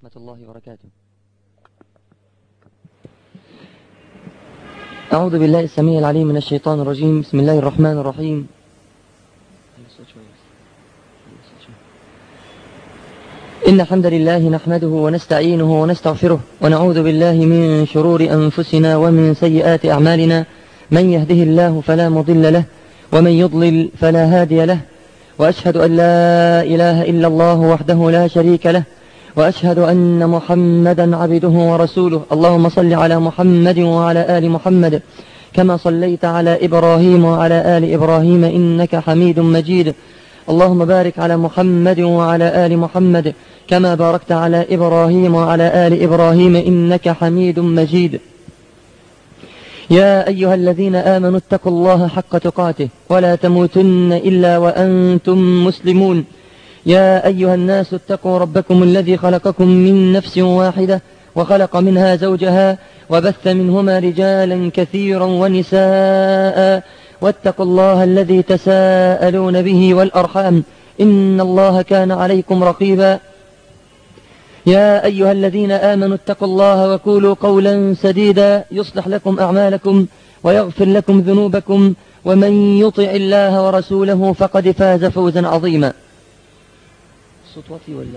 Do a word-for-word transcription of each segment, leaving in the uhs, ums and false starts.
ورحمة الله وبركاته. أعوذ بالله السميع العليم من الشيطان الرجيم. بسم الله الرحمن الرحيم. إن الحمد لله نحمده ونستعينه ونستغفره ونعوذ بالله من شرور أنفسنا ومن سيئات أعمالنا، من يهده الله فلا مضل له ومن يضلل فلا هادي له، وأشهد أن لا إله إلا الله وحده لا شريك له، وأشهد أن محمدا عبده ورسوله. اللهم صل على محمد وعلى آل محمد كما صليت على إبراهيم وعلى آل إبراهيم إنك حميد مجيد. اللهم بارك على محمد وعلى آل محمد كما باركت على إبراهيم وعلى آل إبراهيم إنك حميد مجيد. يا أيها الذين آمنوا اتقوا الله حق تقاته ولا تموتن إلا وأنتم مسلمون. يا أيها الناس اتقوا ربكم الذي خلقكم من نفس واحدة وخلق منها زوجها وبث منهما رجالا كثيرا ونساء، واتقوا الله الذي تساءلون به والأرحام إن الله كان عليكم رقيبا. يا أيها الذين آمنوا اتقوا الله وقولوا قولا سديدا يصلح لكم أعمالكم ويغفر لكم ذنوبكم، ومن يطع الله ورسوله فقد فاز فوزا عظيما. ولا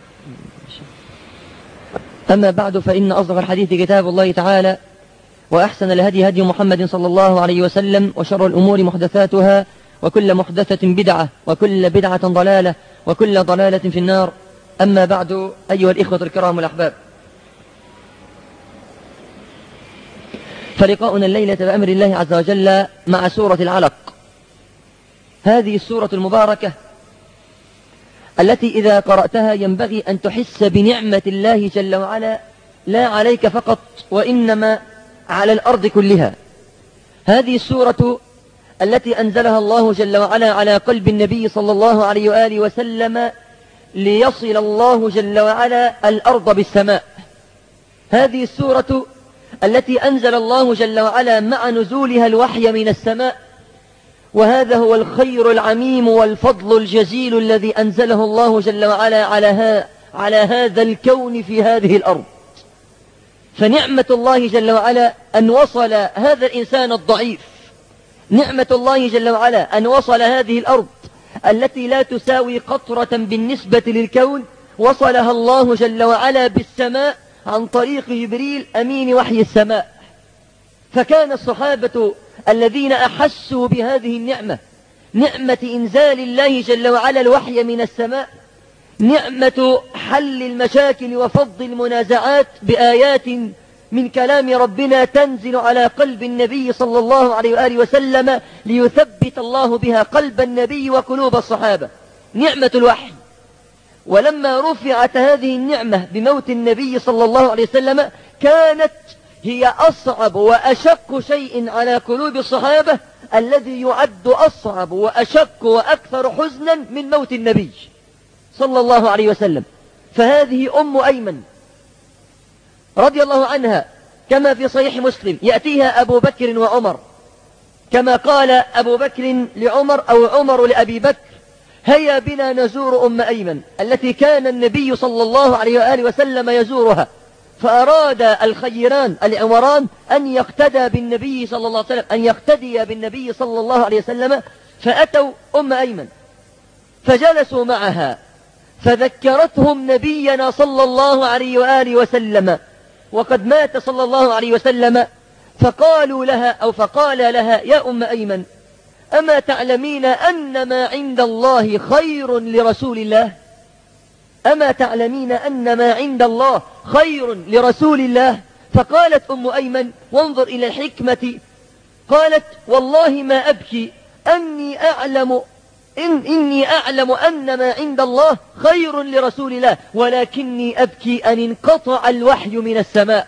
أما بعد، فإن أصدق الحديث كتاب الله تعالى، وأحسن الهدي هدي محمد صلى الله عليه وسلم، وشر الأمور محدثاتها، وكل محدثة بدعة، وكل بدعة ضلالة، وكل ضلالة في النار. أما بعد، أيها الإخوة الكرام الأحباب، فلقاؤنا الليلة بأمر الله عز وجل مع سورة العلق، هذه السورة المباركة التي إذا قرأتها ينبغي أن تحس بنعمة الله جل وعلا، لا عليك فقط وإنما على الأرض كلها. هذه السورة التي أنزلها الله جل وعلا على قلب النبي صلى الله عليه وآله وسلم ليصل الله جل وعلا الأرض بالسماء. هذه السورة التي أنزل الله جل وعلا مع نزولها الوحي من السماء، وهذا هو الخير العميم والفضل الجزيل الذي أنزله الله جل وعلا على, ها على هذا الكون في هذه الأرض. فنعمة الله جل وعلا أن وصل هذا الإنسان الضعيف، نعمة الله جل وعلا أن وصل هذه الأرض التي لا تساوي قطرة بالنسبة للكون، وصلها الله جل وعلا بالسماء عن طريق جبريل أمين وحي السماء. فكان الصحابة الذين أحسوا بهذه النعمة، نعمة إنزال الله جل وعلا الوحي من السماء، نعمة حل المشاكل وفض المنازعات بآيات من كلام ربنا تنزل على قلب النبي صلى الله عليه وآله وسلم ليثبت الله بها قلب النبي وقلوب الصحابة، نعمة الوحي. ولما رفعت هذه النعمة بموت النبي صلى الله عليه وسلم، كانت هي أصعب وأشق شيء على قلوب الصحابة، الذي يعد أصعب وأشق وأكثر حزنا من موت النبي صلى الله عليه وسلم. فهذه أم أيمن رضي الله عنها، كما في صحيح مسلم، يأتيها أبو بكر وعمر، كما قال أبو بكر لعمر أو عمر لأبي بكر: هيا بنا نزور أم أيمن التي كان النبي صلى الله عليه وآله وسلم يزورها. فأراد الخيران العمران أن يقتدى بالنبي صلى الله عليه وسلم، أن يقتدي بالنبي صلى الله عليه وسلم، فأتوا أم أيمن فجلسوا معها، فذكرتهم نبينا صلى الله عليه وآله وسلم وقد مات صلى الله عليه وسلم. فقالوا لها أو فقال لها: يا أم أيمن، أما تعلمين أن ما عند الله خير لرسول الله؟ أما تعلمين أن ما عند الله خير لرسول الله؟ فقالت أم أيمن، وانظر إلى الحكمة، قالت: والله ما أبكي أني أعلم إن إني أعلم أن ما عند الله خير لرسول الله، ولكني أبكي أن انقطع الوحي من السماء.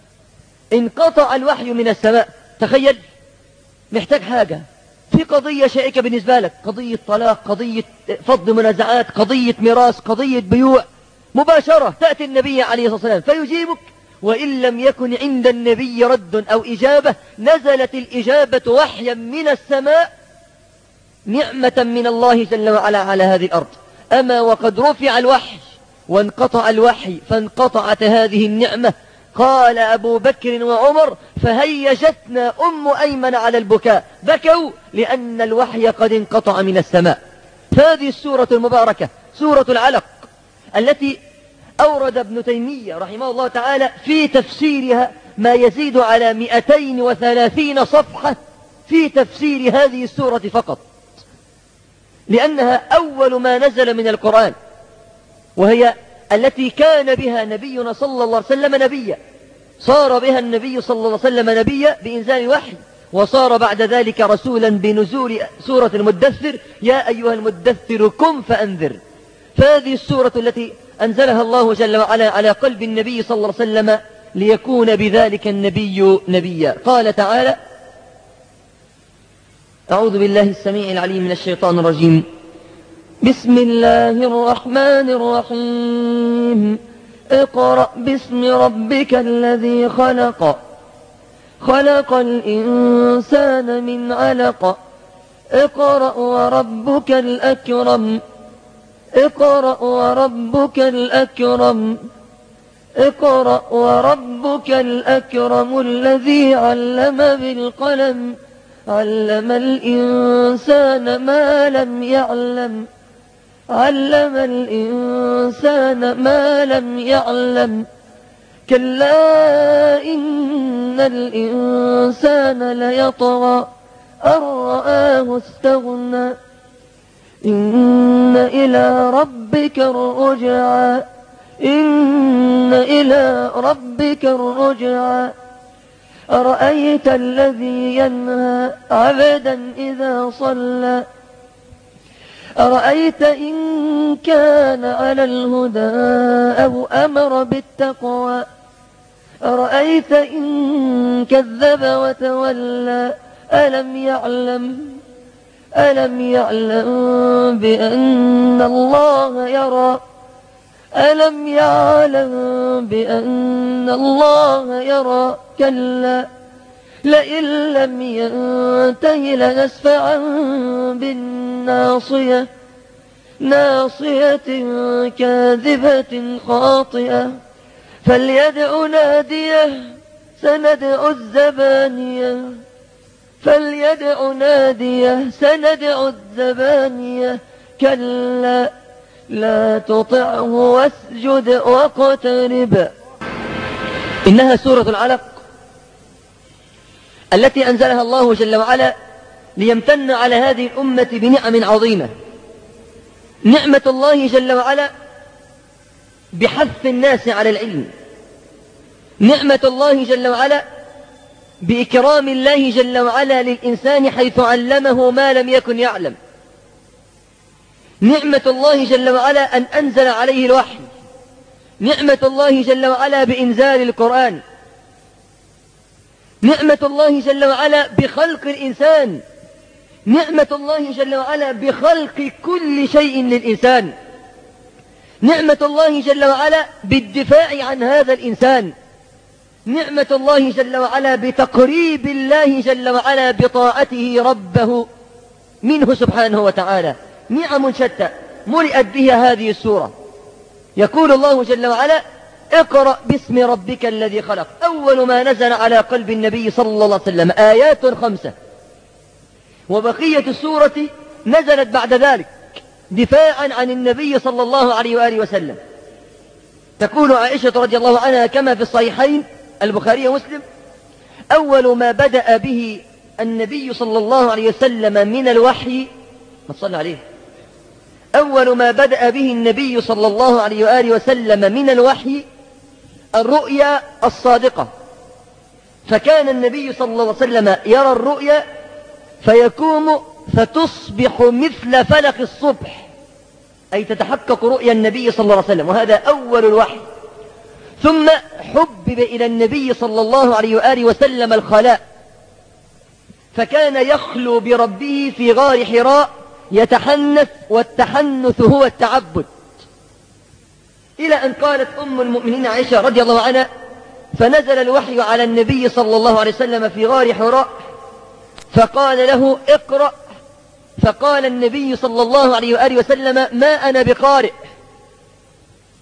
انقطع الوحي من السماء. تخيل، محتاج حاجة في قضية شائكة بالنسبة لك، قضية طلاق، قضية فض منازعات، قضية ميراث، قضية بيوع، مباشرة تأتي النبي عليه الصلاة والسلام فيجيبك، وإن لم يكن عند النبي رد أو إجابة نزلت الإجابة وحيا من السماء، نعمة من الله جل وعلا على هذه الأرض. أما وقد رفع الوحي وانقطع الوحي فانقطعت هذه النعمة. قال أبو بكر وعمر فهيجتنا أم أيمن على البكاء، بكوا لأن الوحي قد انقطع من السماء. فهذه السورة المباركة سورة العلق التي أورد ابن تيمية رحمه الله تعالى في تفسيرها ما يزيد على مئتين وثلاثين صفحة في تفسير هذه السورة فقط، لأنها أول ما نزل من القرآن، وهي التي كان بها نبينا صلى الله عليه وسلم نبيا. صار بها النبي صلى الله عليه وسلم نبيا بإنزال وحي، وصار بعد ذلك رسولا بنزول سورة المدثر، يا أيها المدثر قم فأنذر. فهذه السورة التي أنزلها الله جل وعلا على قلب النبي صلى الله عليه وسلم ليكون بذلك النبي نبيا. قال تعالى: أعوذ بالله السميع العليم من الشيطان الرجيم. بسم الله الرحمن الرحيم. اقرأ باسم ربك الذي خلق خلق الإنسان من علق اقرأ وربك الأكرم اقرأ وربك الأكرم اقرأ وربك الأكرم الذي علم بالقلم علم الإنسان ما لم يعلم علم الإنسان ما لم يعلم كلا إن الإنسان ليطغى أن رآه استغنى إن إلى ربك الرجعى إن إلى ربك الرجعى أرأيت الذي ينهى عبدا إذا صلى أرأيت إن كان على الهدى أو أمر بالتقوى أرأيت إن كذب وتولى ألم يعلم ألم يعلم بأن الله يرى ألم يعلم بأن الله يرى كلا لئن لم ينته لنسفعا بالناصية ناصية كاذبة خاطئة فليدع ناديه سندع الزبانية فليدع ناديه سندع الزبانية كلا لا تطعه واسجد واقترب. إنها سورة العلق التي أنزلها الله جل وعلا ليمتن على هذه الأمة بنعم عظيمة. نعمة الله جل وعلا بحث الناس على العلم، نعمة الله جل وعلا بإكرام الله جل وعلا للإنسان حيث علمه ما لم يكن يعلم، نعمة الله جل وعلا أن أنزل عليه الوحي، نعمة الله جل وعلا بإنزال القرآن، نعمة الله جل وعلا بخلق الإنسان، نعمة الله جل وعلا بخلق كل شيء للإنسان، نعمة الله جل وعلا بالدفاع عن هذا الإنسان، نعمة الله جل وعلا بتقريب الله جل وعلا بطاعته ربه منه سبحانه وتعالى. نعم شتى ملئت بها هذه السورة. يقول الله جل وعلا: اقرأ باسم ربك الذي خلق. أول ما نزل على قلب النبي صلى الله عليه وسلم آيات خمسة، وبقية السورة نزلت بعد ذلك دفاعا عن النبي صلى الله عليه وآله وسلم. تقول عائشة رضي الله عنها كما في الصحيحين البخاري ومسلم: أول ما بدأ به النبي صلى الله عليه وسلم من الوحي ما تصلى عليه أول ما بدأ به النبي صلى الله عليه وآله وسلم من الوحي الرؤيا الصادقة. فكان النبي صلى الله عليه وسلم يرى الرؤيا فيقوم فتصبح مثل فلق الصبح، أي تتحقق رؤيا النبي صلى الله عليه وسلم، وهذا أول الوحي. ثم حبب إلى النبي صلى الله عليه وآله وسلم الخلاء، فكان يخلو بربه في غار حراء يتحنث، والتحنث هو التعبد، إلى أن قالت أم المؤمنين عائشة رضي الله عنها: فنزل الوحي على النبي صلى الله عليه وسلم في غار حراء فقال له: اقرأ، فقال النبي صلى الله عليه وآله وسلم: ما أنا بقارئ.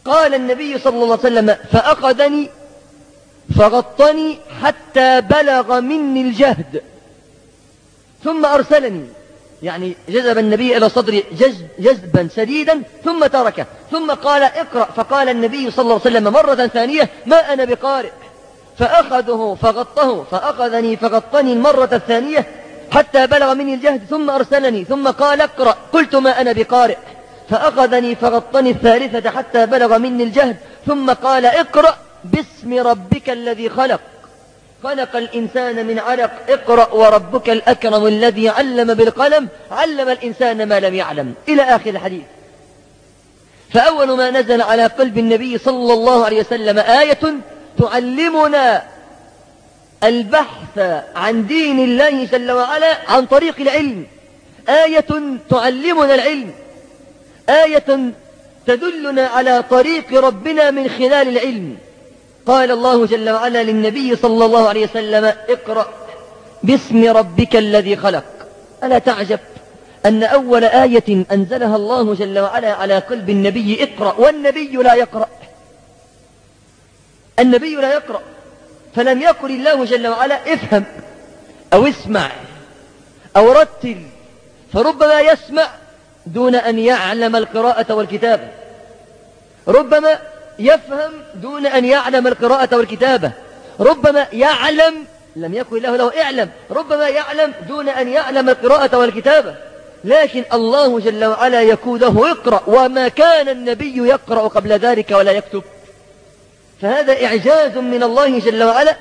قال النبي صلى الله عليه وسلم فأخذني فغطني حتى بلغ مني الجهد ثم أرسلني، يعني جذب النبي إلى صدري جذب جذبا شديدا ثم تركه، ثم قال اقرأ، فقال النبي صلى الله عليه وسلم مرة ثانية ما أنا بقارئ، فأخذه فغطه فأخذني فغطني المرة الثانية حتى بلغ مني الجهد ثم أرسلني، ثم قال اقرأ، قلت ما أنا بقارئ، فأخذني فغطني الثالثة حتى بلغ مني الجهد ثم قال اقرأ باسم ربك الذي خلق خلق الإنسان من علق اقرأ وربك الأكرم الذي علم بالقلم علم الإنسان ما لم يعلم، إلى آخر الحديث. فأول ما نزل على قلب النبي صلى الله عليه وسلم آية تعلمنا البحث عن دين الله جل وعلا عن طريق العلم، آية تعلمنا العلم، آية تدلنا على طريق ربنا من خلال العلم. قال الله جل وعلا للنبي صلى الله عليه وسلم اقرأ باسم ربك الذي خلق. ألا تعجب أن أول آية أنزلها الله جل وعلا على قلب النبي اقرأ، والنبي لا يقرأ، النبي لا يقرأ، فلم يقل الله جل وعلا افهم أو اسمع أو رتل، فربما يسمع دون أن يعلم القراءة والكتابة، ربما يفهم دون أن يعلم القراءة والكتابة، ربما يعلم لم يكن له له اعلم، ربما يعلم دون أن يعلم القراءة والكتابة، لكن الله جل وعلا يقول له اقرأ، وما كان النبي يقرأ قبل ذلك ولا يكتب. فهذا إعجاز من الله جل وعلا،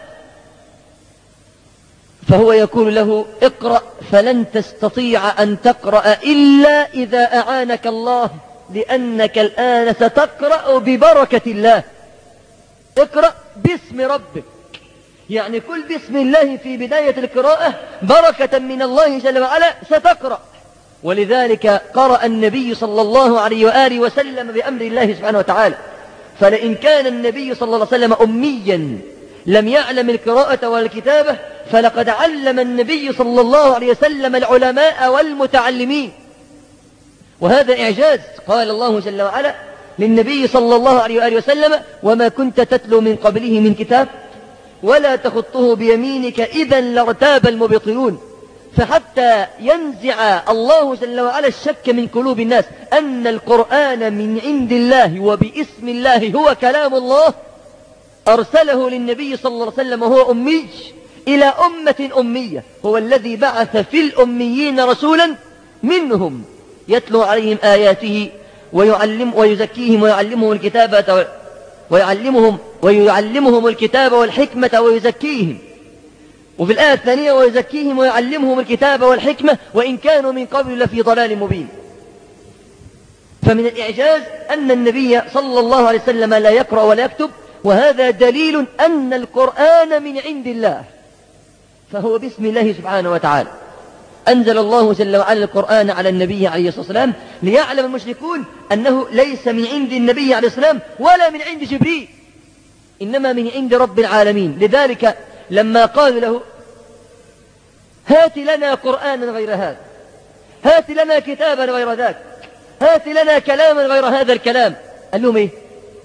فهو يقول له اقرأ فلن تستطيع أن تقرأ إلا إذا أعانك الله، لأنك الآن ستقرأ ببركة الله. اقرأ باسم ربك، يعني كل بسم الله في بداية القراءة بركة من الله جل وعلا ستقرأ. ولذلك قرأ النبي صلى الله عليه وآله وسلم بأمر الله سبحانه وتعالى. فلئن كان النبي صلى الله عليه وسلم أميا لم يعلم القراءة والكتابة، فلقد علم النبي صلى الله عليه وسلم العلماء والمتعلمين، وهذا إعجاز. قال الله جل وعلا للنبي صلى الله عليه وآله وسلم وما كنت تتلو من قبله من كتاب ولا تخطه بيمينك إذا لارتاب المبطلون. فحتى ينزع الله جل وعلا الشك من قلوب الناس أن القرآن من عند الله وباسم الله هو كلام الله، أرسله للنبي صلى الله عليه وسلم وهو أمي إلى أمة أمية، هو الذي بعث في الأميين رسولا منهم يتلو عليهم آياته ويعلم ويزكيهم ويعلمهم الكتابة ويعلمهم ويعلمهم الكتاب والحكمة ويزكيهم، وفي الآية الثانية ويزكيهم ويعلمهم الكتاب والحكمة وإن كانوا من قبل لفي ضلال مبين. فمن الإعجاز أن النبي صلى الله عليه وسلم لا يقرأ ولا يكتب، وهذا دليل أن القرآن من عند الله، فهو باسم الله سبحانه وتعالى. أنزل الله جل وعلا القرآن على النبي عليه الصلاة والسلام ليعلم المشركون أنه ليس من عند النبي عليه الصلاة والسلام ولا من عند جبريل، إنما من عند رب العالمين. لذلك لما قال له هات لنا قرآنا غير هذا، هات لنا كتابا غير ذاك، هات لنا كلاما غير هذا الكلام، قال لهم ايه؟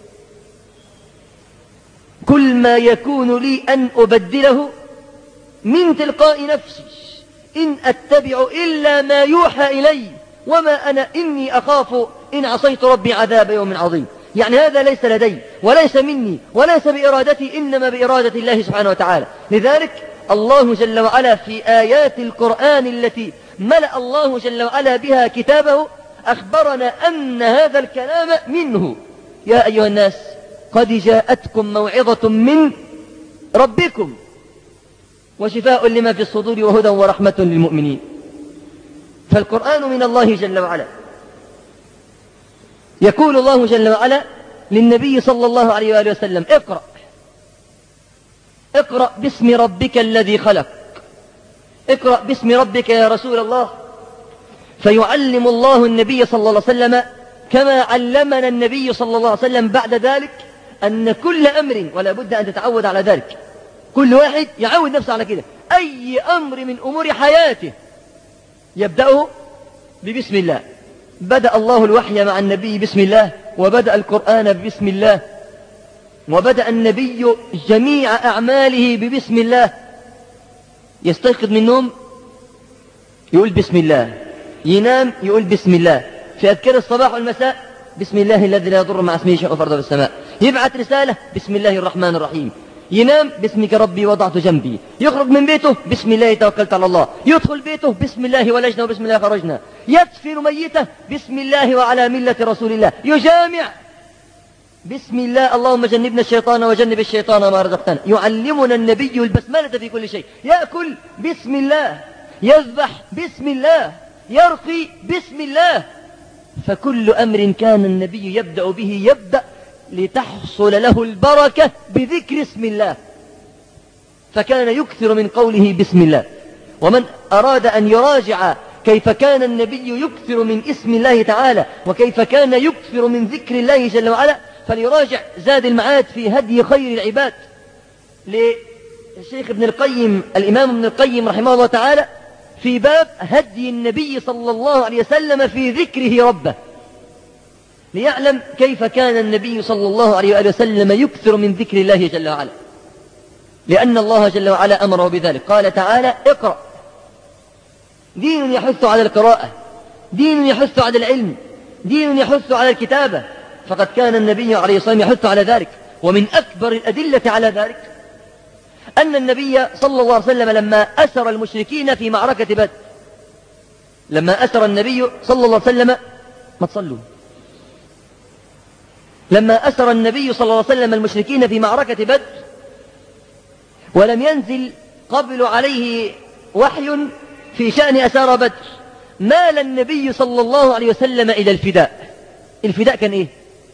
كل ما يكون لي أن أبدله من تلقاء نفسي إن أتبع إلا ما يوحى إلي وما أنا إني أخاف إن عصيت ربي عذاب يوم عظيم. يعني هذا ليس لدي وليس مني وليس بإرادتي، إنما بإرادة الله سبحانه وتعالى. لذلك الله جل وعلا في آيات القرآن التي ملأ الله جل وعلا بها كتابه أخبرنا أن هذا الكلام منه. يا أيها الناس قد جاءتكم موعظة من ربكم وشفاء لما في الصدور وهدى ورحمة للمؤمنين. فالقرآن من الله جل وعلا. يقول الله جل وعلا للنبي صلى الله عليه وآله وسلم اقرأ اقرأ باسم ربك الذي خلق، اقرأ باسم ربك يا رسول الله. فيعلم الله النبي صلى الله عليه وسلم كما علمنا النبي صلى الله عليه وسلم بعد ذلك أن كل أمر، ولا بد أن تتعود على ذلك، كل واحد يعود نفسه على كده، أي أمر من أمور حياته يبدأه ببسم الله. بدأ الله الوحي مع النبي بسم الله، وبدأ القرآن ببسم الله، وبدأ النبي جميع أعماله ببسم الله. يستيقظ من النوم يقول بسم الله، ينام يقول بسم الله، في أذكار الصباح والمساء بسم الله الذي لا يضر مع اسمه شيء في الأرض والسماء، يبعث رسالة بسم الله الرحمن الرحيم، ينام باسمك ربي وضعت جنبي، يخرج من بيته بسم الله توكلت على الله، يدخل بيته بسم الله ولجنا وبسم الله خرجنا، يدفن ميته بسم الله وعلى ملة رسول الله، يجامع بسم الله اللهم جنبنا الشيطان وجنب الشيطان ما رزقتنا. يعلمنا النبي البسملة في كل شيء، يأكل بسم الله، يذبح بسم الله، يرقي بسم الله. فكل أمر كان النبي يبدأ به يبدأ لتحصل له البركة بذكر اسم الله، فكان يكثر من قوله بسم الله. ومن أراد أن يراجع كيف كان النبي يكثر من اسم الله تعالى وكيف كان يكثر من ذكر الله جل وعلا فليراجع زاد المعاد في هدي خير العباد للشيخ ابن القيم الإمام ابن القيم رحمه الله تعالى في باب هدي النبي صلى الله عليه وسلم في ذكره ربه، ليعلم كيف كان النبي صلى الله عليه وآله وسلم يكثر من ذكر الله جل وعلا، لأن الله جل وعلا أمره بذلك. قال تعالى اقرأ، دين يحث على القراءة، دين يحث على العلم، دين يحث على الكتابة، فقد كان النبي عليه الصلاة والسلام يحث على ذلك. ومن أكبر الأدلة على ذلك أن النبي صلى الله عليه وسلم لما أسر المشركين في معركة بدر، لما أسر النبي صلى الله عليه وسلم ما تصلوا لما أسر النبي صلى الله عليه وسلم المشركين في معركة بدر ولم ينزل قبل عليه وحي في شأن أسار بدر، مال النبي صلى الله عليه وسلم إلى الفداء. الفداء كان إيه؟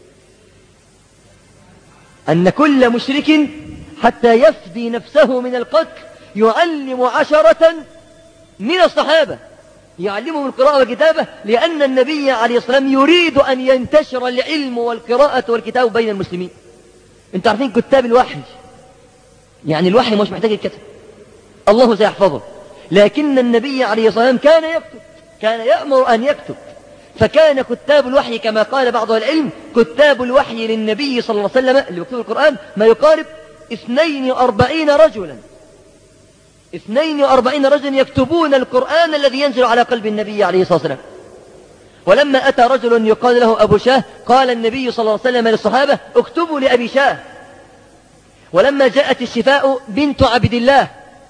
أن كل مشرك حتى يفدي نفسه من القتل يعلم عشرة من الصحابة، يعلمهم القراءة والكتابة، لأن النبي عليه الصلاة والسلام يريد أن ينتشر العلم والقراءة والكتاب بين المسلمين. انتوا عارفين كتاب الوحي، يعني الوحي مش محتاج الكتب، الله سيحفظه، لكن النبي عليه الصلاة والسلام كان يكتب، كان يأمر أن يكتب، فكان كتاب الوحي كما قال بعض العلم كتاب الوحي للنبي صلى الله عليه وسلم اللي يكتب القرآن ما يقارب اثنين وأربعين رجلا، اثنين وأربعين رجلا يكتبون القرآن الذي ينزل على قلب النبي عليه الصلاة والسلام. ولما أتى رجل يقال له أبو شاه قال النبي صلى الله عليه وسلم للصحابة اكتبوا لأبي شاه. ولما جاءت الشفاء بنت عبد الله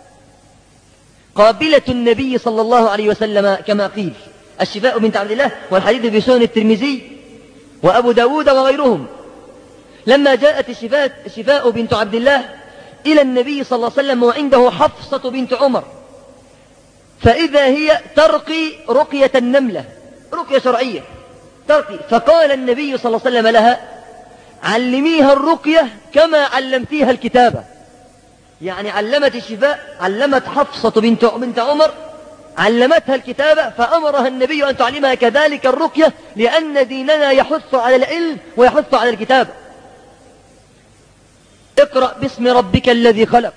قابلة النبي صلى الله عليه وسلم كما قيل، الشفاء بنت عبد الله، والحديث في سنن الترمذي وأبو داود وغيرهم. لما جاءت الشفاء, الشفاء بنت عبد الله إلى النبي صلى الله عليه وسلم وعنده حفصة بنت عمر، فإذا هي ترقي رقية النملة، رقية شرعية ترقي، فقال النبي صلى الله عليه وسلم لها علميها الرقية كما علمتيها الكتابة، يعني علمت الشفاء، علمت حفصة بنت, بنت عمر علمتها الكتابة، فأمرها النبي أن تعلمها كذلك الرقية، لأن ديننا يحث على العلم ويحث على الكتابة. اقرأ باسم ربك الذي خلق،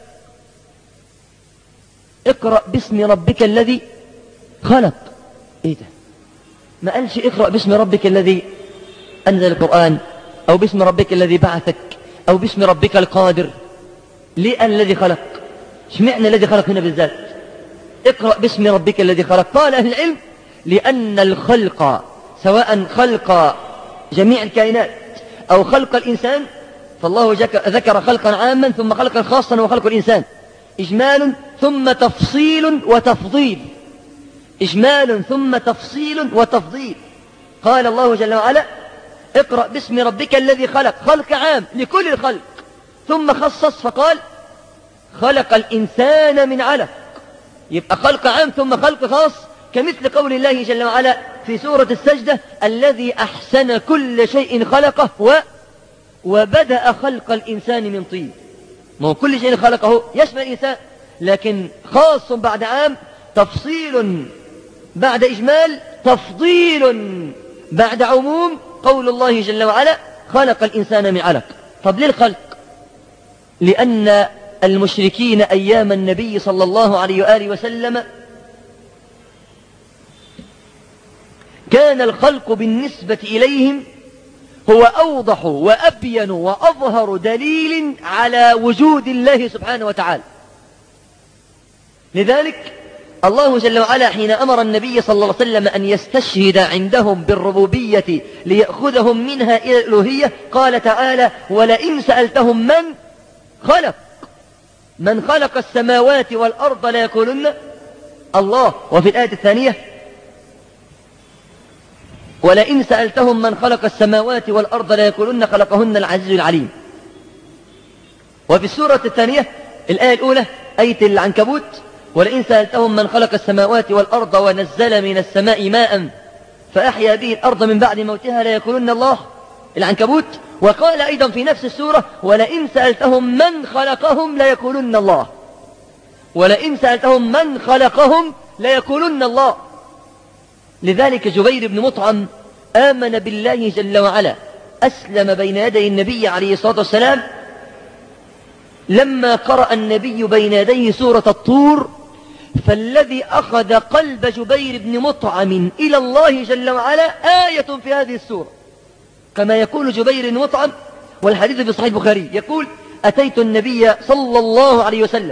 اقرأ باسم ربك الذي خلق. ايه ده؟ ما قالش اقرأ باسم ربك الذي أنزل القرآن أو باسم ربك الذي بعثك أو باسم ربك القادر. ليه الذي خلق؟ اشمعنى الذي خلق هنا بالذات؟ اقرأ باسم ربك الذي خلق. قال أهل العلم لأن الخلق سواء خلق جميع الكائنات أو خلق الإنسان، فالله ذكر خلقا عاما ثم خلقا خاصا وخلق الإنسان، إجمال ثم تفصيل وتفضيل، إجمال ثم تفصيل وتفضيل. قال الله جل وعلا اقرأ باسم ربك الذي خلق، خلق عام لكل الخلق، ثم خصص فقال خلق الإنسان من علق، يبقى خلق عام ثم خلق خاص، كمثل قول الله جل وعلا في سورة السجدة الذي أحسن كل شيء خلقه و وبدأ خلق الإنسان من طين. ما هو كل شيء خلقه يشمل الإنسان، لكن خاص بعد عام، تفصيل بعد إجمال، تفضيل بعد عموم. قول الله جل وعلا خلق الإنسان من علق. طب ليه الخلق؟ لأن المشركين أيام النبي صلى الله عليه وآله وسلم كان الخلق بالنسبة إليهم هو أوضح وأبين وأظهر دليل على وجود الله سبحانه وتعالى. لذلك الله جل وعلا حين أمر النبي صلى الله عليه وسلم أن يستشهد عندهم بالربوبية ليأخذهم منها إلى الألوهية قال تعالى: ولئن سألتهم من خلق من خلق السماوات والأرض ليقولن الله. وفي الآية الثانية: ولئن سألتهم من خلق السماوات والأرض ليقولن خلقهن العزيز العليم. وفي السورة الثانية الآية الأولى آية العنكبوت: ولئن سألتهم من خلق السماوات والأرض ونزل من السماء ماء فأحيا به الأرض من بعد موتها ليقولن الله، العنكبوت. وقال أيضا في نفس السورة: ولئن سألتهم من خلقهم ليقولن الله، ولئن سألتهم من خلقهم ليقولن الله. لذلك جبير بن مطعم آمن بالله جل وعلا، أسلم بين يدي النبي عليه الصلاة والسلام لما قرأ النبي بين يديه سورة الطور، فالذي أخذ قلب جبير بن مطعم إلى الله جل وعلا آية في هذه السورة. كما يقول جبير بن مطعم، والحديث في صحيح البخاري، يقول: أتيت النبي صلى الله عليه وسلم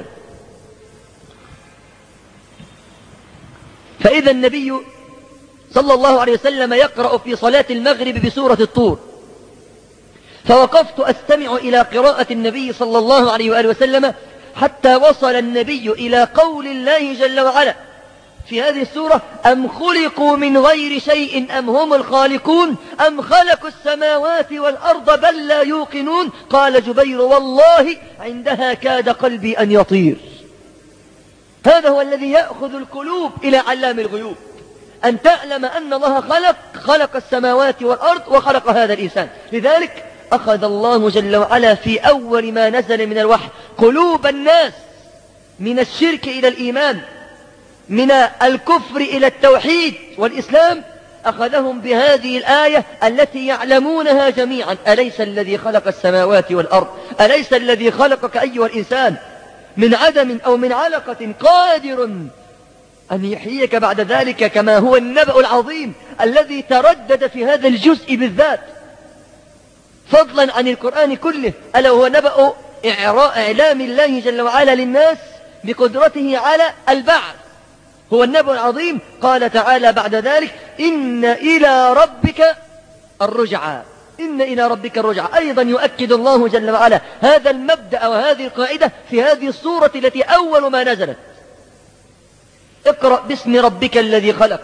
فإذا النبي صلى الله عليه وسلم يقرأ في صلاة المغرب بسورة الطور، فوقفت أستمع إلى قراءة النبي صلى الله عليه وآله وسلم حتى وصل النبي إلى قول الله جل وعلا في هذه السورة: أم خلقوا من غير شيء أم هم الخالقون أم خلقوا السماوات والأرض بل لا يوقنون. قال جبير: والله عندها كاد قلبي أن يطير. هذا هو الذي يأخذ القلوب إلى علام الغيوب، أن تعلم أن الله خلق خلق السماوات والأرض وخلق هذا الإنسان. لذلك أخذ الله جل وعلا في أول ما نزل من الوحي قلوب الناس من الشرك إلى الإيمان، من الكفر إلى التوحيد والإسلام، أخذهم بهذه الآية التي يعلمونها جميعا: أليس الذي خلق السماوات والأرض، أليس الذي خلقك أيها الإنسان من عدم أو من علقة قادر أن يحييك بعد ذلك، كما هو النبأ العظيم الذي تردد في هذا الجزء بالذات فضلا عن القرآن كله، ألا هو نبأ إعلام الله جل وعلا للناس بقدرته على البعث. هو النبأ العظيم. قال تعالى بعد ذلك: إن إلى ربك الرجعى، إن إلى ربك الرجعى. أيضا يؤكد الله جل وعلا هذا المبدأ وهذه القاعدة في هذه السورة التي أول ما نزلت: اقرأ باسم ربك الذي خلق.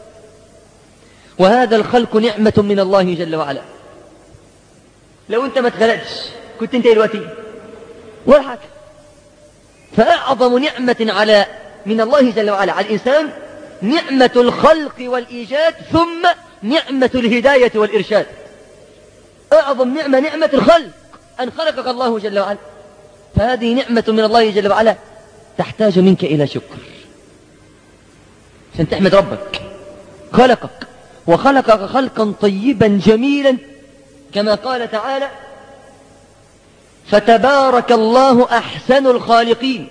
وهذا الخلق نعمة من الله جل وعلا. لو أنت ما تخلقتش كنت أنت دلوقتي ولا حاجة. فأعظم نعمة على من الله جل وعلا على الإنسان نعمة الخلق والإيجاد، ثم نعمة الهداية والإرشاد. أعظم نعمة نعمة الخلق، أن خلقك الله جل وعلا. فهذه نعمة من الله جل وعلا تحتاج منك إلى شكر عشان تحمد ربك. خلقك وخلقك خلقا طيبا جميلا، كما قال تعالى: فتبارك الله أحسن الخالقين.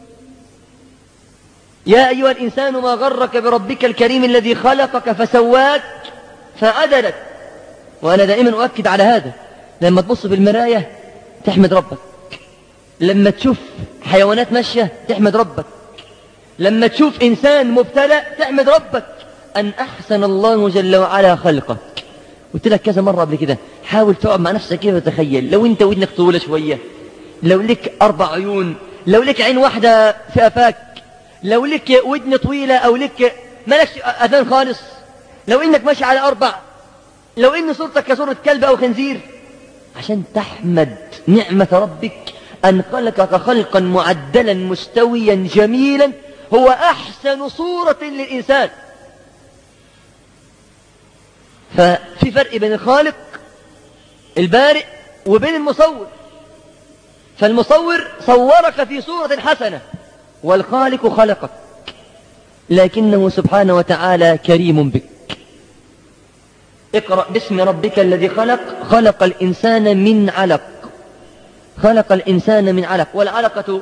يا أيها الإنسان ما غرك بربك الكريم الذي خلقك فسواك فعدلك. وأنا دائما أؤكد على هذا، لما تبص في المراية تحمد ربك، لما تشوف حيوانات ماشية تحمد ربك، لما تشوف إنسان مبتلى تحمد ربك أن أحسن الله جل وعلا خلقك. قلت لك كذا مرة قبل كده، حاول تقعد مع نفسك كده وتخيل لو أنت ودنك طويلة شوية، لو لك أربع عيون، لو لك عين واحدة في أفاك، لو لك ودن طويلة أو لك مالكش أذان خالص، لو إنك ماشي على أربع، لو إن صورتك كصورة كلب أو خنزير، عشان تحمد نعمة ربك أن خلقك خلقا معدلا مستويا جميلا، هو أحسن صورة للإنسان. ففي فرق بين الخالق البارئ وبين المصور. فالمصور صورك في صورة حسنة، والخالق خلقك، لكنه سبحانه وتعالى كريم بك. اقرأ باسم ربك الذي خلق، خلق الإنسان من علق، خلق الإنسان من علق. والعلقة،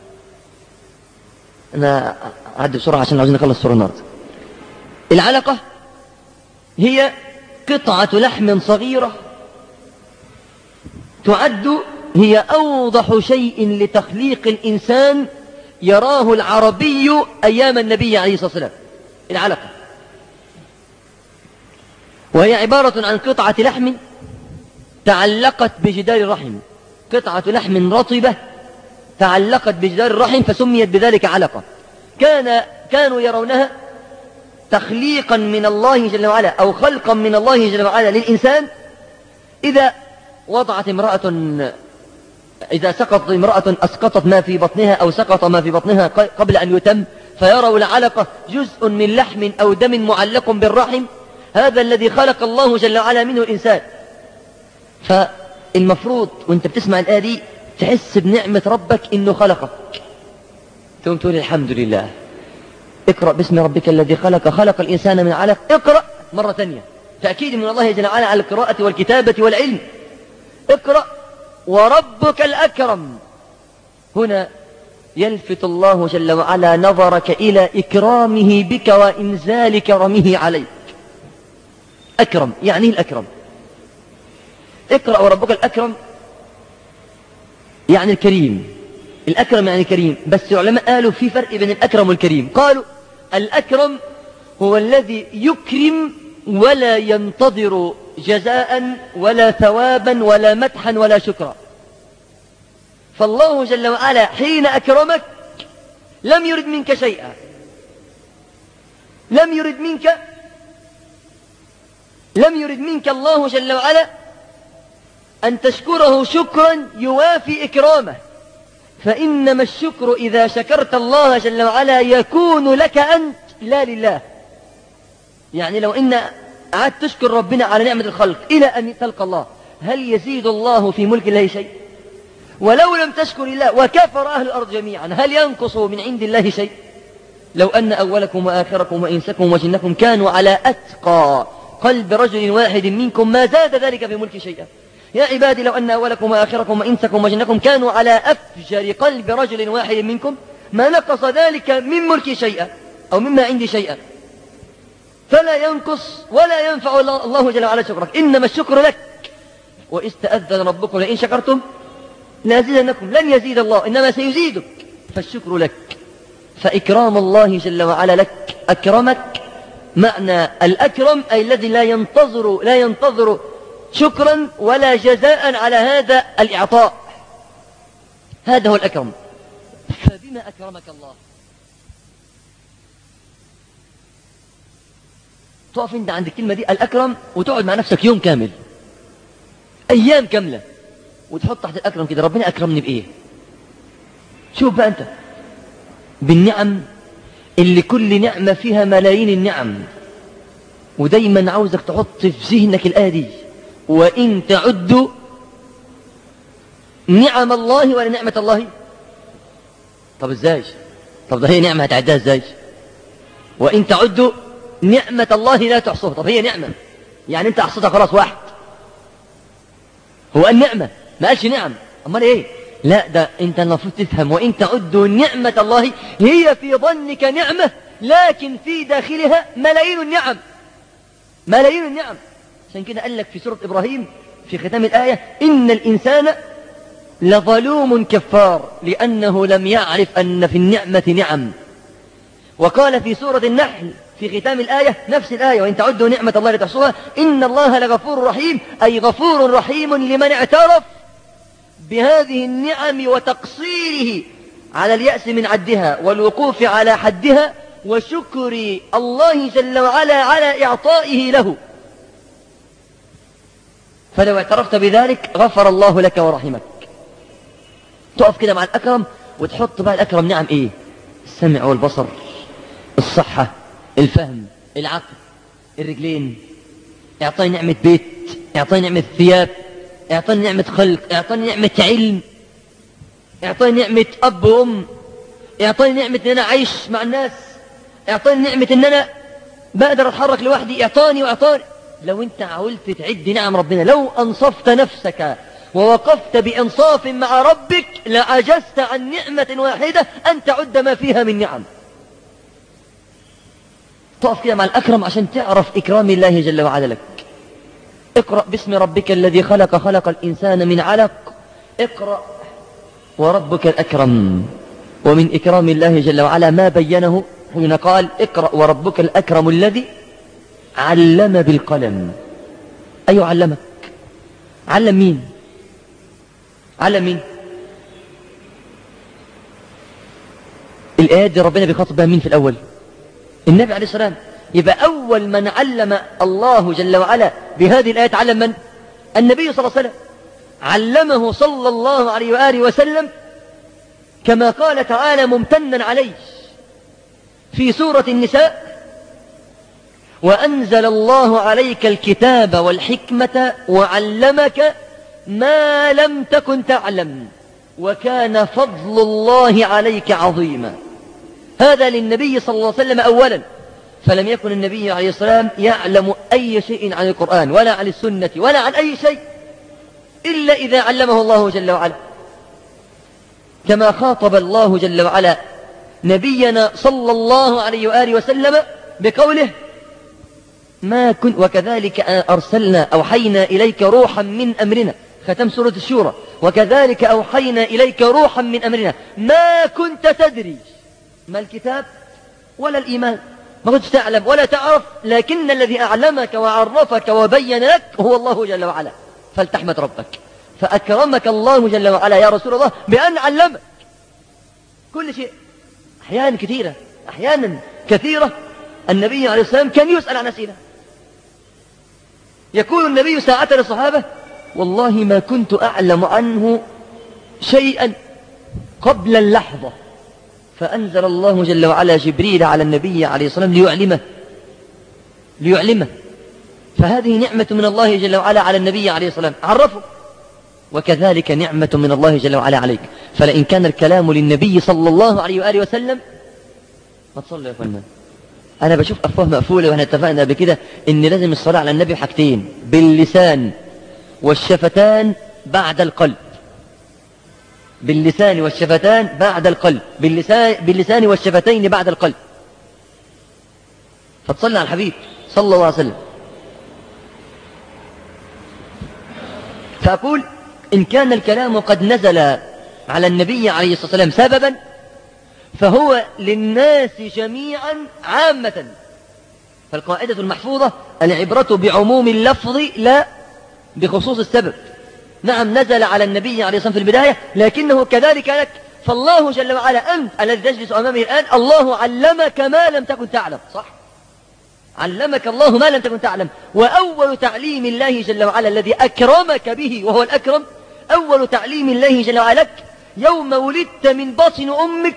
أنا أعد بسرعة عشان عاوزين نخلص سورة النهاردة. العلقة هي قطعة لحم صغيرة تعد هي أوضح شيء لتخليق الإنسان يراه العربي أيام النبي عليه الصلاة والسلام، العلقة، وهي عبارة عن قطعة لحم تعلقت بجدار الرحم، قطعة لحم رطبة تعلقت بجدار الرحم فسميت بذلك علقة. كان كانوا يرونها تخليقا من الله جل وعلا أو خلقا من الله جل وعلا للإنسان. إذا وضعت امرأة إذا سقطت امرأة أسقطت ما في بطنها أو سقط ما في بطنها قبل أن يتم، فيروا العلقة جزء من لحم أو دم معلق بالرحم، هذا الذي خلق الله جل وعلا منه الإنسان. فالمفروض وانت بتسمع الآية دي تحس بنعمة ربك إنه خلقك، ثم تقول الحمد لله. اقرأ باسم ربك الذي خلق خلق الإنسان من علق. اقرأ مرة ثانية، تأكيد من الله جل وعلا على القراءة والكتابة والعلم. اقرأ وربك الأكرم. هنا يلفت الله جل وعلا نظرك إلى إكرامه بك وإنزال كرمه عليك. أكرم يعني الأكرم. اقرأ وربك الأكرم يعني الكريم، الأكرم يعني كريم. بس العلماء قالوا في فرق بين الأكرم والكريم. قالوا الأكرم هو الذي يكرم ولا ينتظر جزاء ولا ثوابا ولا مدحا ولا شكرا. فالله جل وعلا حين أكرمك لم يرد منك شيئا، لم يرد منك لم يرد منك الله جل وعلا أن تشكره شكرا يوافي إكرامه. فإنما الشكر إذا شكرت الله جل وعلا يكون لك أنت لا لله. يعني لو إن قعدت تشكر ربنا على نعمة الخلق إلى أن تلقى الله، هل يزيد الله في ملك الله شيء؟ ولو لم تشكر الله وكفر أهل الأرض جميعا هل ينقص من عند الله شيء؟ لو أن أولكم وآخركم وإنسكم وجنكم كانوا على أتقى قلب رجل واحد منكم ما زاد ذلك في ملك شيئا. يا عبادي لو أن أولكم وآخركم وإنسكم وجنكم كانوا على أفجر قلب رجل واحد منكم ما نقص ذلك من ملك شيئا أو مما عندي شيئا. فلا ينقص ولا ينفع الله جل وعلا شكرك، إنما الشكر لك. وإذ تأذن ربكم لئن شكرتم لأزيدنكم، لن يزيد الله إنما سيزيدك، فالشكر لك. فإكرام الله جل وعلا لك أكرمك. معنى الأكرم أي الذي لا ينتظر لا ينتظر شكرا ولا جزاء على هذا الإعطاء، هذا هو الأكرم. فبما أكرمك الله؟ تقف انت عند الكلمة دي الأكرم وتقعد مع نفسك يوم كامل، أيام كاملة، وتحط تحت الأكرم كده ربنا أكرمني بإيه. شوف بقى أنت بالنعم اللي كل نعمة فيها ملايين النعم. ودايما عاوزك تحط في ذهنك الآية دي، وإن تعدوا نعم الله ولا نعمة الله. طب ازاي؟ طب ده هي نعمة هتعدها ازاي؟ وإن تعدوا نعمة الله لا تحصوها. طب هي نعمة يعني انت احصتها خلاص واحد، هو النعمة ما قالش نعم، امال ايه؟ لا ده انت المفروض تفهم وإن تعدوا نعمة الله هي في ظنك نعمة لكن في داخلها ملايين النعم، ملايين النعم. عشان كده قال لك في سورة إبراهيم في ختام الآية إن الإنسان لظلوم كفار لأنه لم يعرف أن في النعمة نعم. وقال في سورة النحل في ختام الآية نفس الآية وإن تعدوا نعمة الله لتحصوها إن الله لغفور رحيم، أي غفور رحيم لمن اعترف بهذه النعم وتقصيره على اليأس من عدها والوقوف على حدها وشكر الله جل وعلا على إعطائه له. فلو اعترفت بذلك غفر الله لك ورحمك. تقف كده مع الأكرم وتحط بقى الأكرم نعم إيه؟ السمع والبصر، الصحة، الفهم، العقل، الرجلين. اعطاني نعمة بيت، اعطاني نعمة ثياب، اعطاني نعمة خلق، اعطاني نعمة علم، اعطاني نعمة أب وأم، اعطاني نعمة ان انا عايش مع الناس، اعطاني نعمة ان انا بقدر اتحرك لوحدي، اعطاني واعطاني. لو انت عاولت تعد نعم ربنا، لو انصفت نفسك ووقفت بانصاف مع ربك لعجزت عن نعمة واحدة ان تعد ما فيها من نعم. تقف كده مع الأكرم عشان تعرف إكرام الله جل وعلا لك. اقرأ باسم ربك الذي خلق خلق الإنسان من علق اقرأ وربك الأكرم. ومن إكرام الله جل وعلا ما بينه حين قال اقرأ وربك الأكرم الذي علم بالقلم. أي علمك؟ علم مين؟ علم مين؟ الآيات دي ربنا بيخاطب بها مين في الأول؟ النبي عليه السلام. يبقى أول من علم الله جل وعلا بهذه الآيات علم من؟ النبي صلى الله عليه وسلم. علمه صلى الله عليه وآله وسلم كما قال تعالى ممتنا عليه في سورة النساء وأنزل الله عليك الكتاب والحكمة وعلمك ما لم تكن تعلم وكان فضل الله عليك عظيما. هذا للنبي صلى الله عليه وسلم أولا، فلم يكن النبي عليه السلام يعلم أي شيء عن القرآن ولا عن السنة ولا عن أي شيء إلا إذا علمه الله جل وعلا، كما خاطب الله جل وعلا نبينا صلى الله عليه وآله وسلم بقوله ما كن وكذلك أرسلنا أوحينا إليك روحا من أمرنا، ختم سورة الشورى، وكذلك أوحينا إليك روحا من أمرنا ما كنت تدري ما الكتاب ولا الإيمان، ما كنت تعلم ولا تعرف، لكن الذي أعلمك وعرفك وبين لك هو الله جل وعلا، فلتحمد ربك. فأكرمك الله جل وعلا يا رسول الله بأن علمك كل شيء. أحيانا كثيرة أحيانا كثيرة النبي عليه السلام كان يسأل عن أسئلة، يقول النبي ساعة للصحابة والله ما كنت أعلم عنه شيئا قبل اللحظة، فأنزل الله جل وعلا جبريل على النبي عليه الصلاة والسلام ليعلمه ليعلمه فهذه نعمة من الله جل وعلا على النبي عليه الصلاة والسلام، عرفه. وكذلك نعمة من الله جل وعلا عليك. فلئن كان الكلام للنبي صلى الله عليه وآله وسلم ما تصلي يا فنان. أنا بشوف أفواه مقفولة، وإحنا اتفقنا بكده إن لازم الصلاة على النبي حاجتين، باللسان والشفتان بعد القلب، باللسان والشفتان بعد القلب، باللسان, باللسان والشفتين بعد القلب. فتصلي على الحبيب صلى الله عليه وسلم. فأقول إن كان الكلام قد نزل على النبي عليه الصلاة والسلام سببا فهو للناس جميعا عامة. فالقاعدة المحفوظة العبرة بعموم اللفظ لا بخصوص السبب. نعم نزل على النبي عليه الصلاة والسلام في البداية، لكنه كذلك لك. فالله جل وعلا أنت الذي تجلس أمامه الآن الله علمك ما لم تكن تعلم، صح؟ علمك الله ما لم تكن تعلم. وأول تعليم الله جل وعلا الذي أكرمك به وهو الأكرم، أول تعليم الله جل وعلا لك يوم ولدت من بطن أمك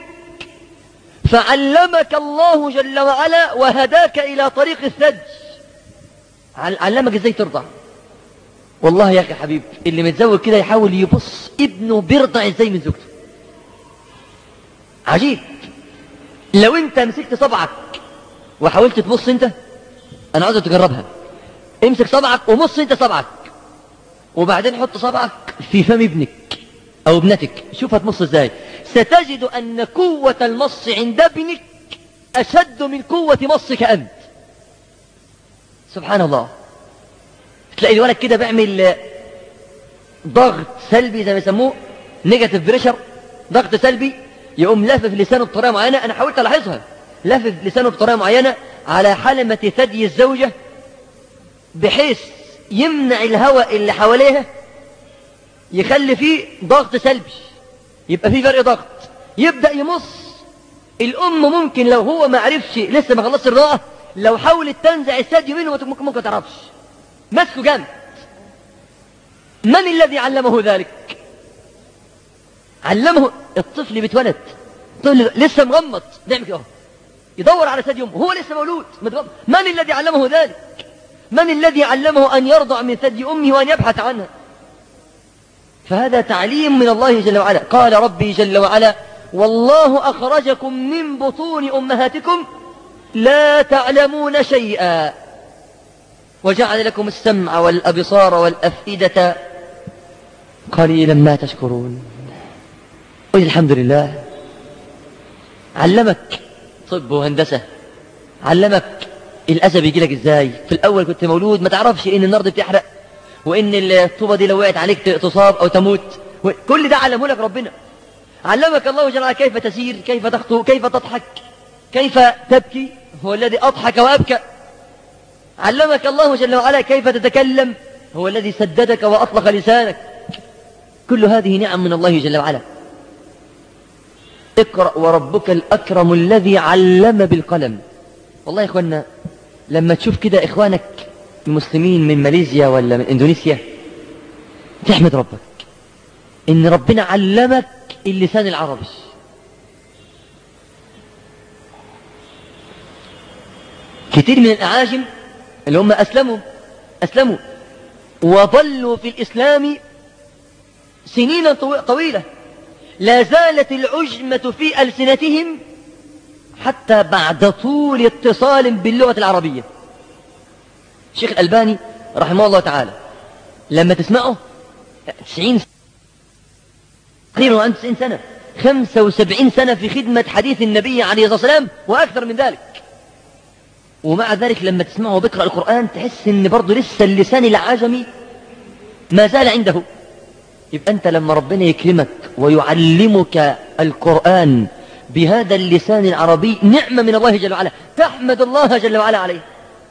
فعلمك الله جل وعلا وهداك إلى طريق الثدي. علمك إزاي ترضع. والله يا أخي حبيب اللي متزوج كده يحاول يبص ابنه بيرضع إزاي من زوجته. عجيب. لو أنت مسكت صبعك وحاولت تبص أنت، أنا عاوزك تجربها، امسك صبعك ومص أنت صبعك وبعدين حط صبعك في فم ابنك أو ابنتك، شوف هتمص إزاي. ستجد أن قوة المص عند ابنك أشد من قوة مصك أنت. سبحان الله. تلاقي الولد كده بيعمل ضغط سلبي زي ما يسموه نيجاتيف بريشر، ضغط سلبي، يقوم لافف لسانه بطريقة معينة. أنا حاولت ألاحظها، لافف لسانه بطريقة معينة على حلمة ثدي الزوجة بحيث يمنع الهواء اللي حواليها، يخلي فيه ضغط سلبي، يبقى فيه فرق ضغط، يبدأ يمص. الأم ممكن لو هو ما عرفش لسه ما خلصش الرضاعة، لو حاولت تنزع الثدي منه ممكن ممكن تعرفش، مسكه جامد. من الذي علمه ذلك؟ علمه الطفل بيتولد، طفل لسه مغمض بيعمل كده يدور على ثدي امه، هو لسه مولود. من الذي علمه ذلك؟ من الذي علمه أن يرضع من ثدي أمه وأن يبحث عنها؟ فهذا تعليم من الله جل وعلا. قال ربي جل وعلا والله أخرجكم من بطون أمهاتكم لا تعلمون شيئا وجعل لكم السمع والأبصار والأفئدة قليلا ما تشكرون. قل الحمد لله. علمك طب وهندسة، علمك الأذى بيجي لك ازاي. في الأول كنت مولود ما تعرفش ان النار دي بتحرق، وإن الطوبة دي لو وقعت عليك تصاب أو تموت، كل ده علمه لك ربنا. علمك الله جل وعلا كيف تسير، كيف تخطو، كيف تضحك، كيف تبكي، هو الذي أضحك وأبكى. علمك الله جل وعلا كيف تتكلم، هو الذي سددك وأطلق لسانك. كل هذه نعم من الله جل وعلا. اقرأ وربك الأكرم الذي علم بالقلم. والله يا إخوانا لما تشوف كده إخوانك المسلمين من ماليزيا ولا من إندونيسيا تحمد ربك إن ربنا علمك اللسان العربي. كتير من الأعاجم اللي هم أسلموا أسلموا وظلوا في الإسلام سنين طويلة، لا زالت العجمة في ألسنتهم حتى بعد طول اتصال باللغة العربية. الشيخ الألباني رحمه الله تعالى لما تسمعه تسعين تقريبا عنده تسعين سنة، خمسة وسبعين سنة في خدمة حديث النبي عليه الصلاة والسلام وأكثر من ذلك، ومع ذلك لما تسمعه بيقرأ القرآن تحس ان برضه لسه اللسان العجمي ما زال عنده. يبقى أنت لما ربنا يكرمك ويعلمك القرآن بهذا اللسان العربي نعمة من الله جل وعلا، تحمد الله جل وعلا عليه.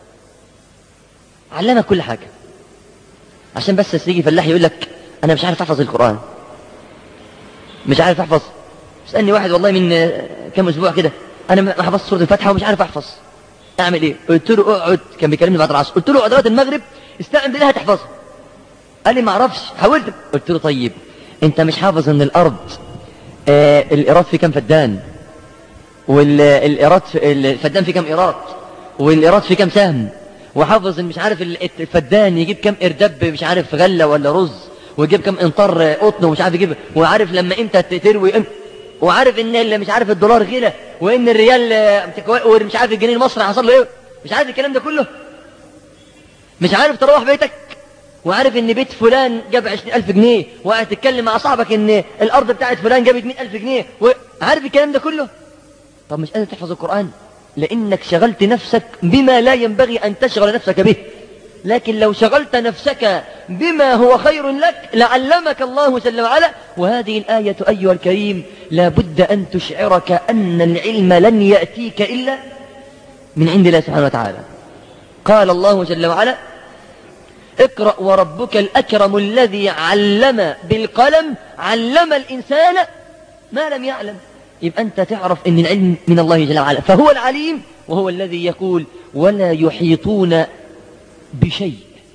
علمك كل حاجة عشان بس يجي فلاح يقول لك أنا مش عارف أحفظ القرآن، مش عارف أحفظ. اسألني واحد والله من كم أسبوع كده أنا ما حفظت سورة الفاتحة ومش عارف أحفظ، أعمل إيه؟ قلت له اقعد، كان بيكلمني بعد العصر، قلت له اقعد لغاية المغرب استعن بالله هتحفظها. قال لي ما أعرفش، حاولت. قلت له طيب أنت مش حافظ إن الأرض آه الإيراد في كم فدان، والإيراد الفدان في كم إيراد، والإيراد في كم سهم، وحافظ إن مش عارف الفدان يجيب كم إردب مش عارف غلة ولا رز، ويجيب كم إنطار قطن ومش عارف يجيب، وعارف لما إمتى تروي إمتى، وعارف إن اللي مش عارف الدولار غلى، وإن الريال ومش عارف الجنيه المصري حصل له إيه، مش عارف الكلام ده كله، مش عارف تروح بيتك وعارف إن بيت فلان جاب عشرين ألف جنيه، وقاعد تتكلم مع صاحبك إن الأرض بتاعت فلان جابت مئة ألف جنيه، وعارف الكلام ده كله. طب مش قادر تحفظ القرآن لأنك شغلت نفسك بما لا ينبغي أن تشغل نفسك به. لكن لو شغلت نفسك بما هو خير لك لعلمك الله جل وعلا. وهذه الآية أيها الكريم لا بد أن تشعرك أن العلم لن يأتيك إلا من عند الله سبحانه وتعالى. قال الله جل وعلا اقرأ وربك الأكرم الذي علم بالقلم علم الإنسان ما لم يعلم. يبقى أنت تعرف أن العلم من الله جل وعلا، فهو العليم، وهو الذي يقول ولا يحيطون بشيء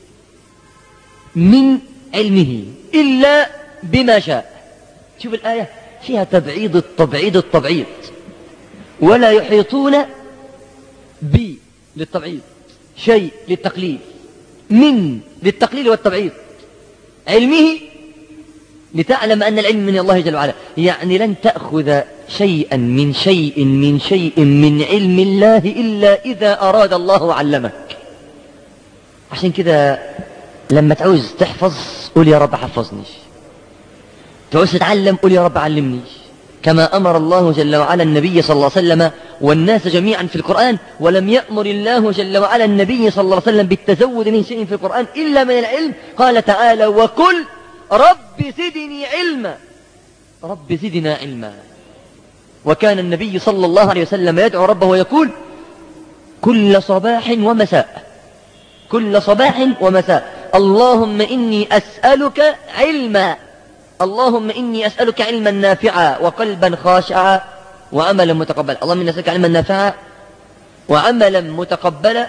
من علمه إلا بما شاء. شوف الآية فيها تبعيض التبعيض التبعيض، ولا يحيطون ب للتبعيض، شيء للتقليل، من للتقليل والتبعيض، علمه لتعلم أن العلم من الله جل وعلا. يعني لن تأخذ شيئا من شيء من شيء من علم الله إلا إذا أراد الله علمك. عشان كده لما تعوز تحفظ قول يا رب حفظني، تعوز تتعلم قول يا رب علمني، كما أمر الله جل وعلا النبي صلى الله عليه وسلم والناس جميعا في القرآن. ولم يأمر الله جل وعلا النبي صلى الله عليه وسلم بالتزود من شيء في القرآن إلا من العلم. قال تعالى وقل رب زدني علما، رب زدنا علما. وكان النبي صلى الله عليه وسلم يدعو ربه ويقول كل صباح ومساء، كل صباح ومساء اللهم إني أسألك علما، اللهم إني أسألك علما نافعا وقلبا خاشعا وعملا متقبلا. اللهم إني أسألك علما نافعا وعملا متقبلا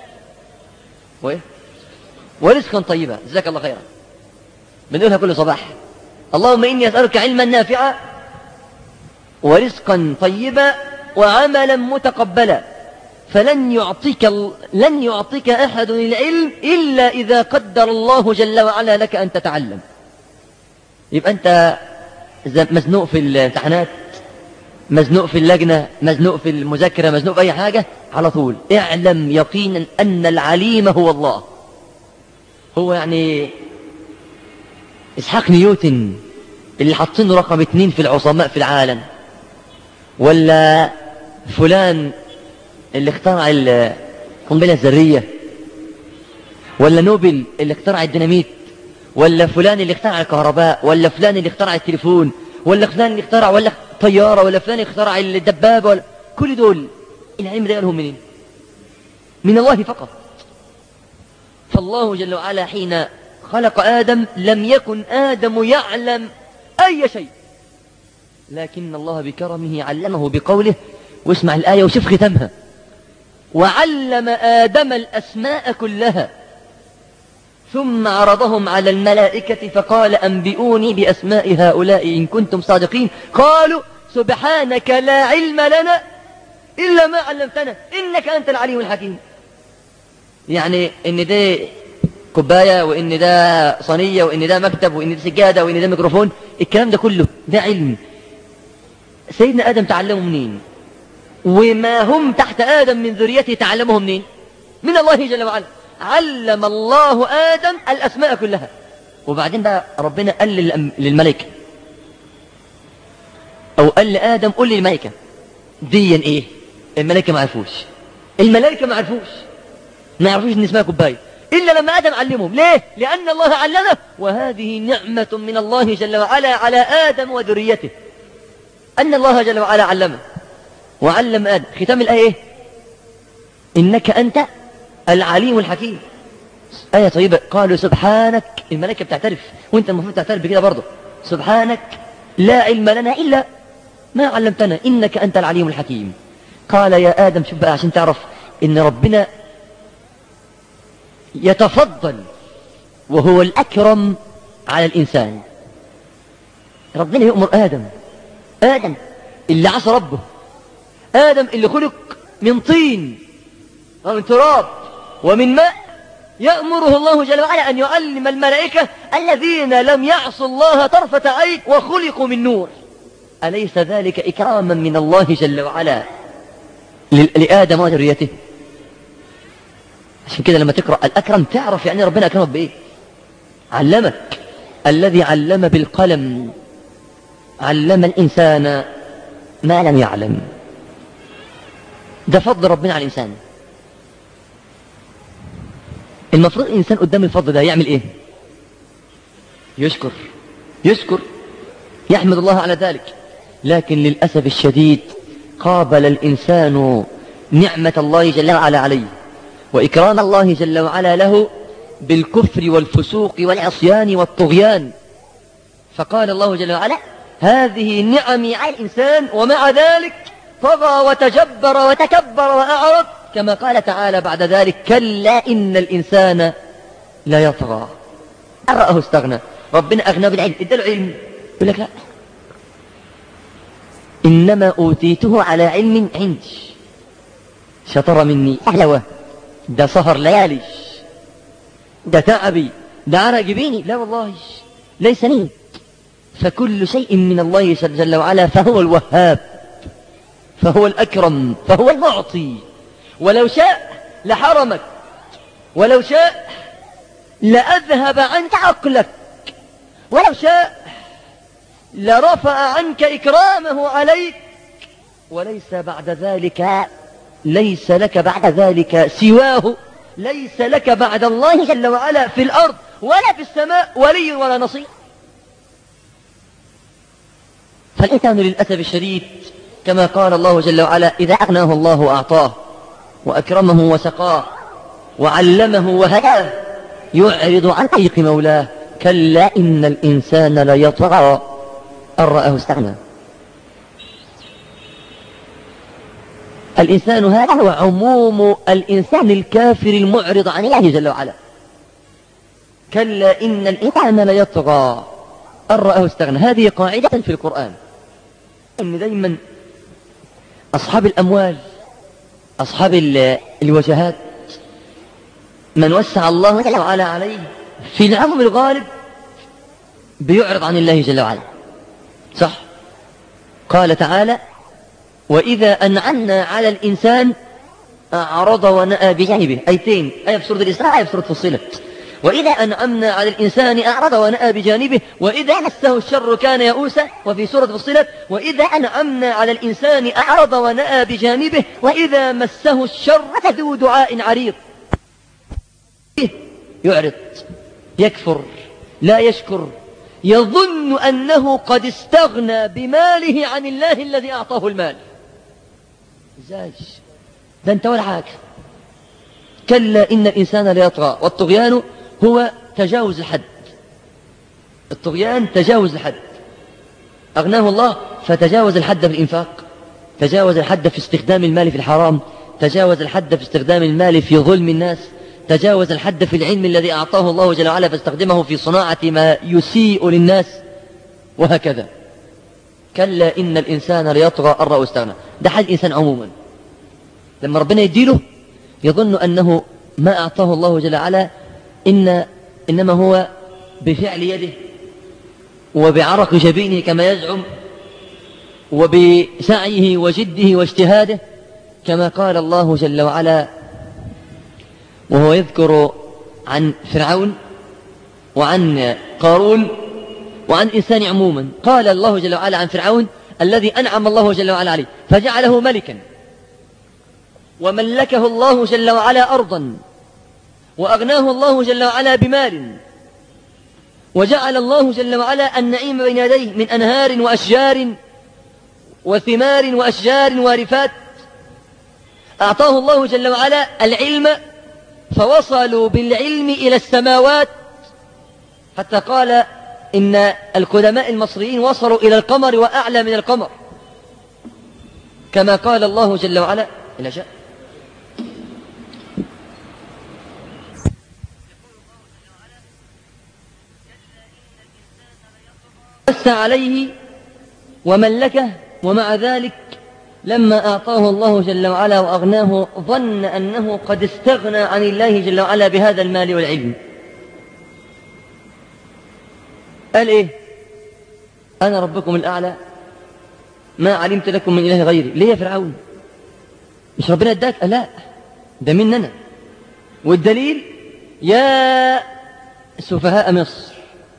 ورزقا طيبا. جزاك الله خيرا. بنقولها كل صباح، اللهم إني أسألك علما نافعا ورزقا طيبا وعملا متقبلا. فلن يعطيك لن يعطيك أحد العلم إلا إذا قدر الله جل وعلا لك أن تتعلم. يبقى أنت مزنوق في الامتحانات، مزنوق في اللجنة، مزنوق في المذاكرة، مزنوق في أي حاجة، على طول اعلم يقينا أن العليم هو الله. هو يعني إسحاق نيوتن اللي حاطينه رقم اثنين في العظماء في العالم، ولا فلان اللي اخترع القنبلة الذرية، ولا نوبل اللي اخترع الديناميت، ولا فلان اللي اخترع الكهرباء، ولا فلان اللي اخترع التليفون، ولا فلان اللي اخترع ولا طيارة، ولا فلان اللي اخترع الدبابة، ولا كل دول العلم ده لهم منين؟ من الله فقط. فالله جل وعلا حين خلق آدم لم يكن آدم يعلم أي شيء، لكن الله بكرمه علمه بقوله، واسمع الآية وشوف ختمها: وعلم آدم الأسماء كلها ثم عرضهم على الملائكة فقال أنبئوني بأسماء هؤلاء إن كنتم صادقين قالوا سبحانك لا علم لنا إلا ما علمتنا إنك أنت العليم الحكيم. يعني إن ده كوباية، وإن ده صينية، وإن ده مكتب، وإن ده سجادة، وإن ده ميكروفون، الكلام ده كله ده علم. سيدنا آدم تعلمه منين؟ وما هم تحت آدم من ذريته تعلمه منين؟ من الله جل وعلا. علم الله آدم الأسماء كلها. وبعدين بقى ربنا قال للملائكة أو قال لآدم قل للملائكة ديا إيه؟ الملائكة ما عرفوش، الملائكة ما عرفوش ما عرفوش إن اسمها كوباية إلا لما آدم علمهم. ليه؟ لأن الله علمه، وهذه نعمة من الله جل وعلا على آدم وذريته، أن الله جل وعلا علمه وعلم آدم. ختام الآية إيه؟ إنك أنت العليم الحكيم. آية طيبة. قالوا سبحانك، الملائكة بتعترف وانت المفروض تعترف بكده برضه، سبحانك لا علم لنا إلا ما علمتنا إنك أنت العليم الحكيم. قال يا آدم، شوف بقى عشان تعرف إن ربنا يتفضل وهو الأكرم على الإنسان. ربنا يؤمر آدم، آدم اللي عصى ربه، آدم اللي خلق من طين ومن تراب ومن ماء، يأمره الله جل وعلا أن يعلم الملائكة الذين لم يعصوا الله طرفة عين وخلقوا من نور. أليس ذلك إكراما من الله جل وعلا لآدم وذريته؟ عشان كده لما تقرأ الأكرم تعرف يعني ربنا أكرمك بإيه. علمك، الذي علم بالقلم علم الإنسان ما لم يعلم. ده فضل ربنا على الإنسان. المفروض الإنسان قدام الفضل ده يعمل إيه؟ يشكر، يشكر يحمد الله على ذلك. لكن للأسف الشديد قابل الإنسان نعمة الله جل وعلا عليه وإكرام الله جل وعلا له بالكفر والفسوق والعصيان والطغيان. فقال الله جل وعلا هذه نعمي على الإنسان، ومع ذلك طغى وتجبر وتكبر وأعرض، كما قال تعالى بعد ذلك كلا إن الإنسان لا يطغى أن رآه استغنى. ربنا أغنى بالعلم، اداله علم، يقول لك لا، إنما أوتيته على علم عندي. شطر مني أهلوه، ده سهر ليالي، ده تعبي، ده عرق جبيني. لا والله ليس لي. فكل شيء من الله جل وعلا فهو الوهاب، فهو الأكرم، فهو المعطي. ولو شاء لحرمك، ولو شاء لأذهب عنك عقلك، ولو شاء لرفع عنك إكرامه عليك، وليس بعد ذلك ليس لك بعد ذلك سواه، ليس لك بعد الله جل وعلا في الأرض ولا في السماء ولي ولا نصير. فالإنسان للأسف الشديد كما قال الله جل وعلا إذا أغناه الله أعطاه وأكرمه وسقاه وعلمه وهداه يعرض عن طريق مولاه. كلا إن الإنسان ليطغى أن رآه استغنى. الإنسان هذا هو عموم الإنسان الكافر المعرض عن الله جل وعلا. كلا إن الإنسان ليطغى أن رآه استغنى. هذه قاعدة في القرآن، أن دايما أصحاب الأموال، أصحاب الوجهات، من وسع الله جل وعلا عليه في العموم الغالب بيعرض عن الله جل وعلا. صح؟ قال تعالى وإذا أنعمنا على الإنسان أعرض ونأى بجانبه. أيتين، آية في سورة الإسراء، آية في سورة فصلت. وإذا أنعمنا على الإنسان أعرض ونأى بجانبه وإذا مسه الشر كان يئوسا. وفي سورة فصلت وإذا أنعمنا على الإنسان أعرض ونأى بجانبه وإذا مسه الشر فذو دعاء عريض. يعرض، يكفر، لا يشكر، يظن أنه قد استغنى بماله عن الله الذي أعطاه المال. إزاي؟ ده أنت ولا حاجة. كلا إن الإنسان ليطغى، والطغيان هو تجاوز الحد. الطغيان تجاوز الحد. أغناه الله فتجاوز الحد في الإنفاق، تجاوز الحد في استخدام المال في الحرام، تجاوز الحد في استخدام المال في ظلم الناس، تجاوز الحد في العلم الذي أعطاه الله جل وعلا فاستخدمه في صناعة ما يسيء للناس، وهكذا. كلا إن الإنسان ليطغى أن رآه استغنى. ده حال الإنسان عموما، لما ربنا يديله يظن أنه ما أعطاه الله جل وعلا إن إنما هو بفعل يده وبعرق جبينه كما يزعم، وبسعيه وجده واجتهاده، كما قال الله جل وعلا وهو يذكر عن فرعون وعن قارون وعن إنسان عموما. قال الله جل وعلا عن فرعون الذي أنعم الله جل وعلا عليه فجعله ملكا، وملكه الله جل وعلا أرضا، وأغناه الله جل وعلا بمال، وجعل الله جل وعلا النعيم بين يديه من أنهار وأشجار وثمار وأشجار وارفات. أعطاه الله جل وعلا العلم فوصلوا بالعلم إلى السماوات، حتى قال إن القدماء المصريين وصلوا إلى القمر وأعلى من القمر، كما قال الله جل وعلا إلى شاء بس عليه وملكه، ومع ذلك لما أعطاه الله جل وعلا وأغناه ظن أنه قد استغنى عن الله جل وعلا بهذا المال والعلم. قال إيه؟ أنا ربكم الأعلى ما علمت لكم من إله غيري. ليه يا فرعون؟ مش ربنا اداك؟ لا، ده مننا. والدليل يا سفهاء مصر،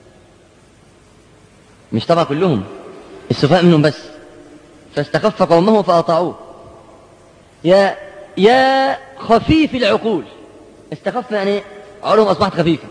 مش طبعا كلهم، السفهاء منهم بس، فاستخف قومه فأطاعوه. يا يا خفيف العقول، استخف يعني عقولهم أصبحت خفيفة.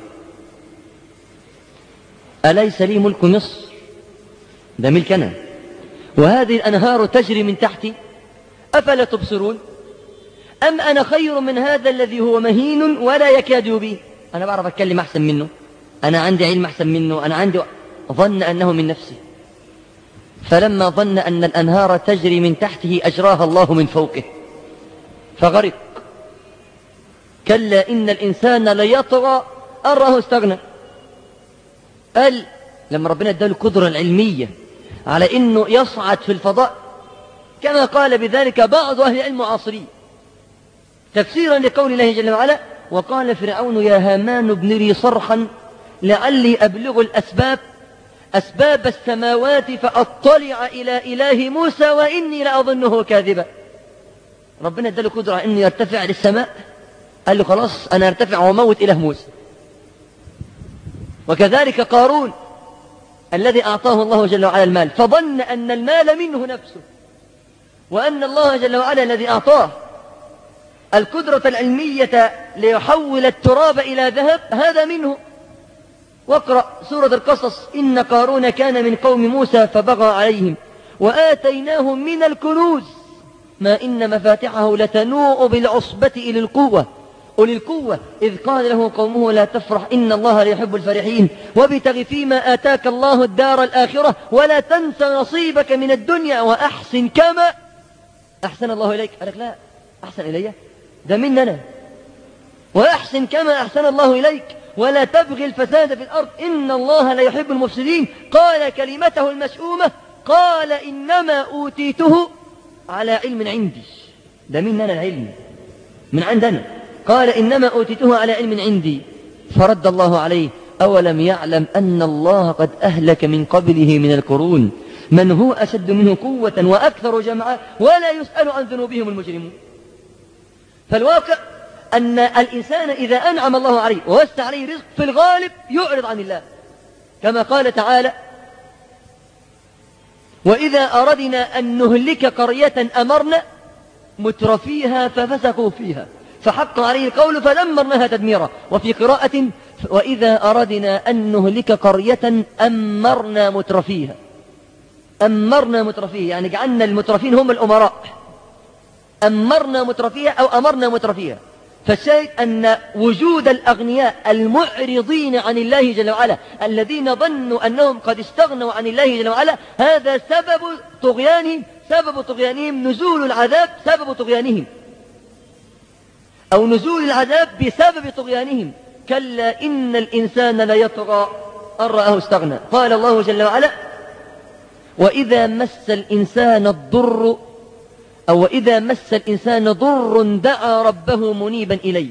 أليس لي ملك مصر؟ ده ملكنا، وهذه الأنهار تجري من تحتي أفلا تبصرون؟ أم أنا خير من هذا الذي هو مهين ولا يكاد يبين؟ أنا بعرف أتكلم أحسن منه، أنا عندي علم أحسن منه، أنا عندي. ظن أنه من نفسه، فلما ظن أن الأنهار تجري من تحته أجراها الله من فوقه فغرق. كلا إن الإنسان ليطغى أن رآه استغنى. قال لما ربنا اداله القدرة العلمية على أنه يصعد في الفضاء، كما قال بذلك بعض أهل العلم المعاصرين تفسيرا لقول الله جل وعلا وقال فرعون يا هامان ابن لي صرحا لعلي أبلغ الأسباب أسباب السماوات فأطلع إلى إله موسى وإني لأظنه كاذبا. ربنا اداله قدرة أنه يرتفع للسماء، قال له خلاص أنا أرتفع وموت إله موسى. وكذلك قارون الذي أعطاه الله جل وعلا المال فظن أن المال منه نفسه، وأن الله جل وعلا الذي أعطاه القدرة العلمية ليحول التراب إلى ذهب هذا منه. واقرأ سورة القصص إن قارون كان من قوم موسى فبغى عليهم وآتيناه من الكنوز ما إن مفاتحه لتنوء بالعصبة إلى القوة أولي القوة إذ قال له قومه لا تفرح إن الله لا يحب الفرحين وابتغ فيما آتاك الله الدار الآخرة ولا تنس نصيبك من الدنيا وأحسن كما أحسن الله إليك. قال لك لا، أحسن إلي ده مننا، وأحسن كما أحسن الله إليك ولا تبغي الفساد في الأرض إن الله لا يحب المفسدين. قال كلمته المشؤومة قال إنما أوتيته على علم عندي، ده مننا العلم من عندنا. قال إنما أوتيته على علم عندي فرد الله عليه أولم يعلم أن الله قد أهلك من قبله من القرون من هو أشد منه قوة وأكثر جمعا ولا يسأل عن ذنوبهم المجرمون. فالواقع أن الإنسان إذا أنعم الله عليه ووسع عليه رزق في الغالب يعرض عن الله، كما قال تعالى وإذا أردنا أن نهلك قرية أمرنا مترفيها ففسقوا فيها فحق عليه القول فدمرناها تدميرا. وفي قراءة وإذا أردنا أن نهلك قرية أمرنا مترفيها. أمرنا مترفيها يعني جعلنا المترفين هم الأمراء، أمرنا مترفيها أو أمرنا مترفيها. فالشاهد أن وجود الأغنياء المعرضين عن الله جل وعلا الذين ظنوا أنهم قد استغنوا عن الله جل وعلا، هذا سبب طغيانهم، سبب طغيانهم نزول العذاب، سبب طغيانهم أو نزول العذاب بسبب طغيانهم. كلا إن الإنسان ليطغى أن رآه استغنى. قال الله جل وعلا وإذا مس الإنسان الضر أو وإذا مس الإنسان ضر دعا ربه منيبا إليه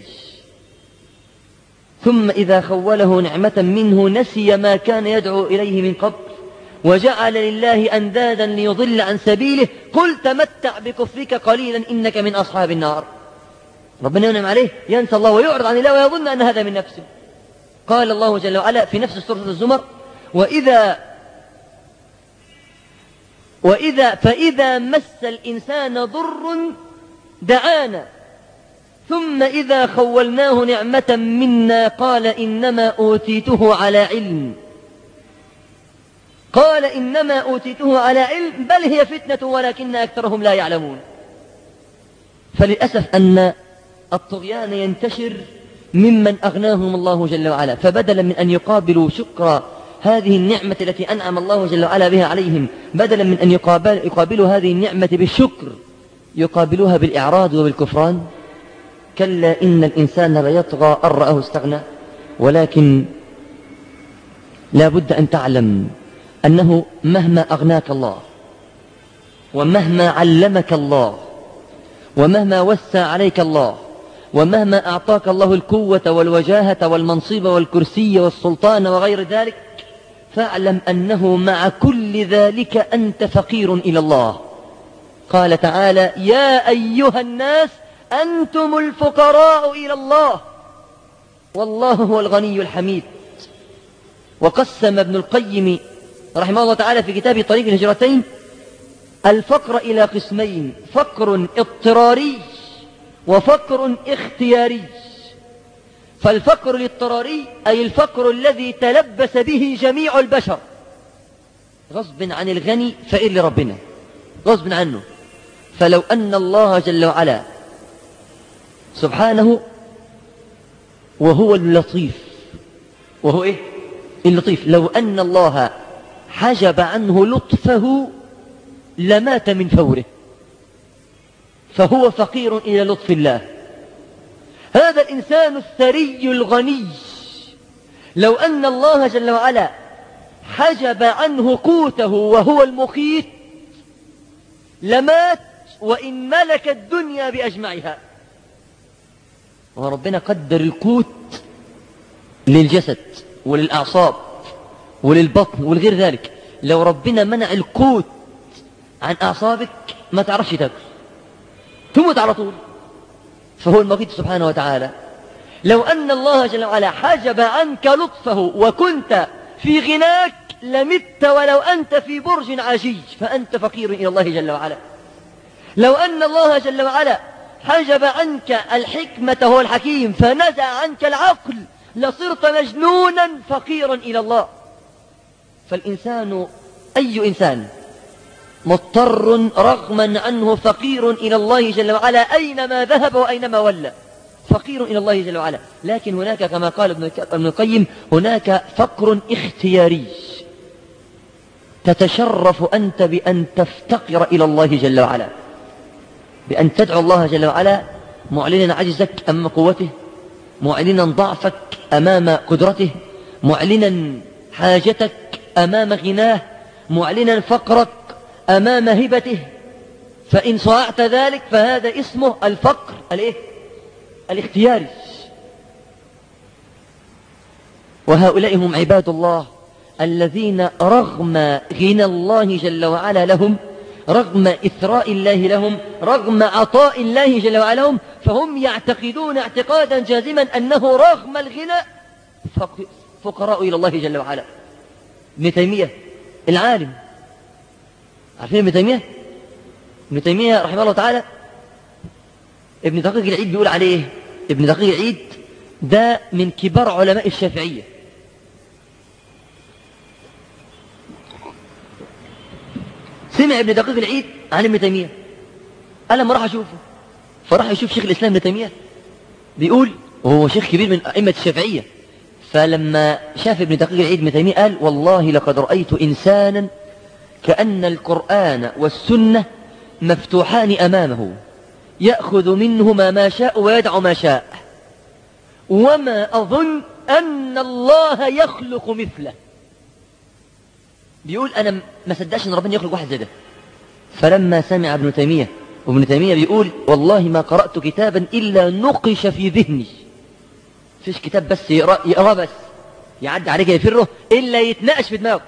ثم إذا خوله نعمة منه نسي ما كان يدعو إليه من قبل وجعل لله أندادا ليضل عن سبيله قل تمتع بكفرك قليلا إنك من أصحاب النار. ربنا ينعم عليه ينسى الله ويعرض عن الله ويظن أن هذا من نفسه. قال الله جل وعلا في نفس سورة الزمر وإذا وإذا فإذا مس الإنسان ضر دعانا ثم إذا خولناه نعمة منا قال إنما أوتيته على علم قال إنما أوتيته على علم بل هي فتنة ولكن أكثرهم لا يعلمون. فللأسف أن الطغيان ينتشر ممن أغناهم الله جل وعلا، فبدلا من أن يقابلوا شكر هذه النعمة التي أنعم الله جل وعلا بها عليهم، بدلا من أن يقابل يقابلوا هذه النعمة بالشكر يقابلوها بالإعراض وبالكفران. كلا إن الإنسان ليطغى أن رآه استغنى. ولكن لا بد أن تعلم أنه مهما أغناك الله ومهما علمك الله ومهما وسع عليك الله ومهما أعطاك الله القوة والوجاهة والمنصب والكرسي والسلطان وغير ذلك، فاعلم أنه مع كل ذلك أنت فقير إلى الله. قال تعالى يا أيها الناس أنتم الفقراء إلى الله والله هو الغني الحميد. وقسم ابن القيم رحمه الله تعالى في كتاب طريق الهجرتين الفقر إلى قسمين: فقر اضطراري وفقر اختياري. فالفقر الاضطراري أي الفقر الذي تلبس به جميع البشر غصب عن الغني فإن لربنا غصب عنه. فلو أن الله جل وعلا سبحانه وهو اللطيف وهو إيه؟ اللطيف، لو أن الله حجب عنه لطفه لمات من فوره، فهو فقير إلى لطف الله. هذا الإنسان الثري الغني لو أن الله جل وعلا حجب عنه قوته وهو المقيت لمات وإن ملك الدنيا بأجمعها. وربنا قدر القوت للجسد وللأعصاب وللبطن ولغير ذلك. لو ربنا منع القوت عن أعصابك ما تعرفش تاكل، تموت على طول، فهو المقيت سبحانه وتعالى. لو أن الله جل وعلا حجب عنك لطفه وكنت في غناك لمت ولو أنت في برج عجيج، فأنت فقير إلى الله جل وعلا. لو أن الله جل وعلا حجب عنك الحكمة هو الحكيم فنزع عنك العقل لصرت مجنونا فقيرا إلى الله. فالإنسان أي إنسان مضطر رغما عنه فقير إلى الله جل وعلا أينما ذهب وأينما ولى، فقير إلى الله جل وعلا. لكن هناك كما قال ابن القيم هناك فقر اختياري، تتشرف أنت بأن تفتقر إلى الله جل وعلا، بأن تدعو الله جل وعلا معلنا عجزك أمام قوته، معلنا ضعفك أمام قدرته، معلنا حاجتك أمام غناه، معلنا فقرك أمام هبته. فإن صاعت ذلك فهذا اسمه الفقر الايه؟ الاختياري. وهؤلاء هم عباد الله الذين رغم غنى الله جل وعلا لهم، رغم إثراء الله لهم، رغم عطاء الله جل وعلا لهم، فهم يعتقدون اعتقادا جازما أنه رغم الغنى فقراء إلى الله جل وعلا. ابن تيمية العالم، عارفين ابن تيمية؟ ابن تيمية رحمه الله تعالى ابن دقيق العيد بيقول عليه ابن دقيق العيد ده من كبار علماء الشافعية. سمع ابن دقيق العيد عن ابن تيمية، قال لما راح أشوفه، فراح يشوف شيخ الإسلام ابن تيمية بيقول، وهو شيخ كبير من أئمة الشافعية، فلما شاف ابن دقيق العيد ابن تيمية قال والله لقد رأيت إنسانا كأن القرآن والسنة مفتوحان أمامه يأخذ منهما ما شاء ويدع ما شاء، وما أظن أن الله يخلق مثله. بيقول أنا ما صدقش أن ربنا يخلق واحد زي ده. فلما سمع ابن تيمية، وابن تيمية بيقول والله ما قرأت كتابا إلا نقش في ذهني، فيش كتاب بس يقرأ بس يعدي عليك يفره إلا يتناقش في دماغه.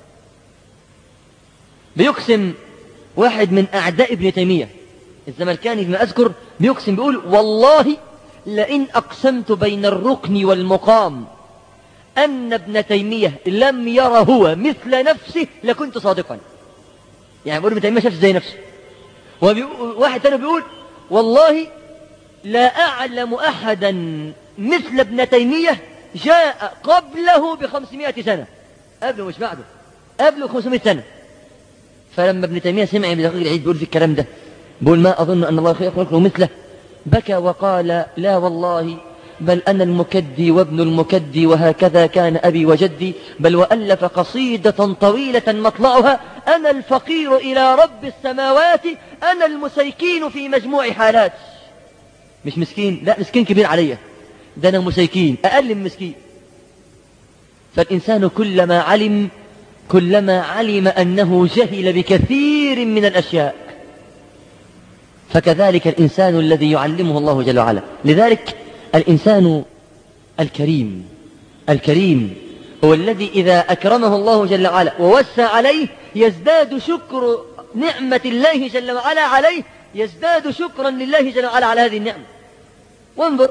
بيقسم واحد من أعداء ابن تيمية الزملكاني بما أذكر، بيقسم بيقول والله لئن أقسمت بين الركن والمقام أن ابن تيمية لم ير هو مثل نفسه لكنت صادقا. يعني بيقول ابن تيمية شاف زي نفسه. وواحد ثاني بيقول والله لا أعلم أحدا مثل ابن تيمية جاء قبله بخمسمائة سنة، قبله مش بعده، قبله خمسمائة سنة. فلما ابن تيمية سمع ابن دقيق العيد بيقول في الكلام ده، بيقول ما أظن أن الله يخلق مثله، بكى وقال لا والله بل أنا المكدي وابن المكدي، وهكذا كان أبي وجدي، بل وألف قصيدة طويلة مطلعها أنا الفقير إلى رب السماوات، أنا المسيكين في مجموع حالات. مش مسكين، لا مسكين كبير عليا، ده أنا مسيكين أقل من مسكين. فالإنسان كلما علم كلما علم أنه جهل بكثير من الأشياء، فكذلك الإنسان الذي يعلمه الله جل وعلا. لذلك الإنسان الكريم الكريم هو الذي إذا أكرمه الله جل وعلا ووسع عليه يزداد شكر نعمة الله جل وعلا عليه، يزداد شكرا لله جل وعلا على هذه النعمة. وانظر،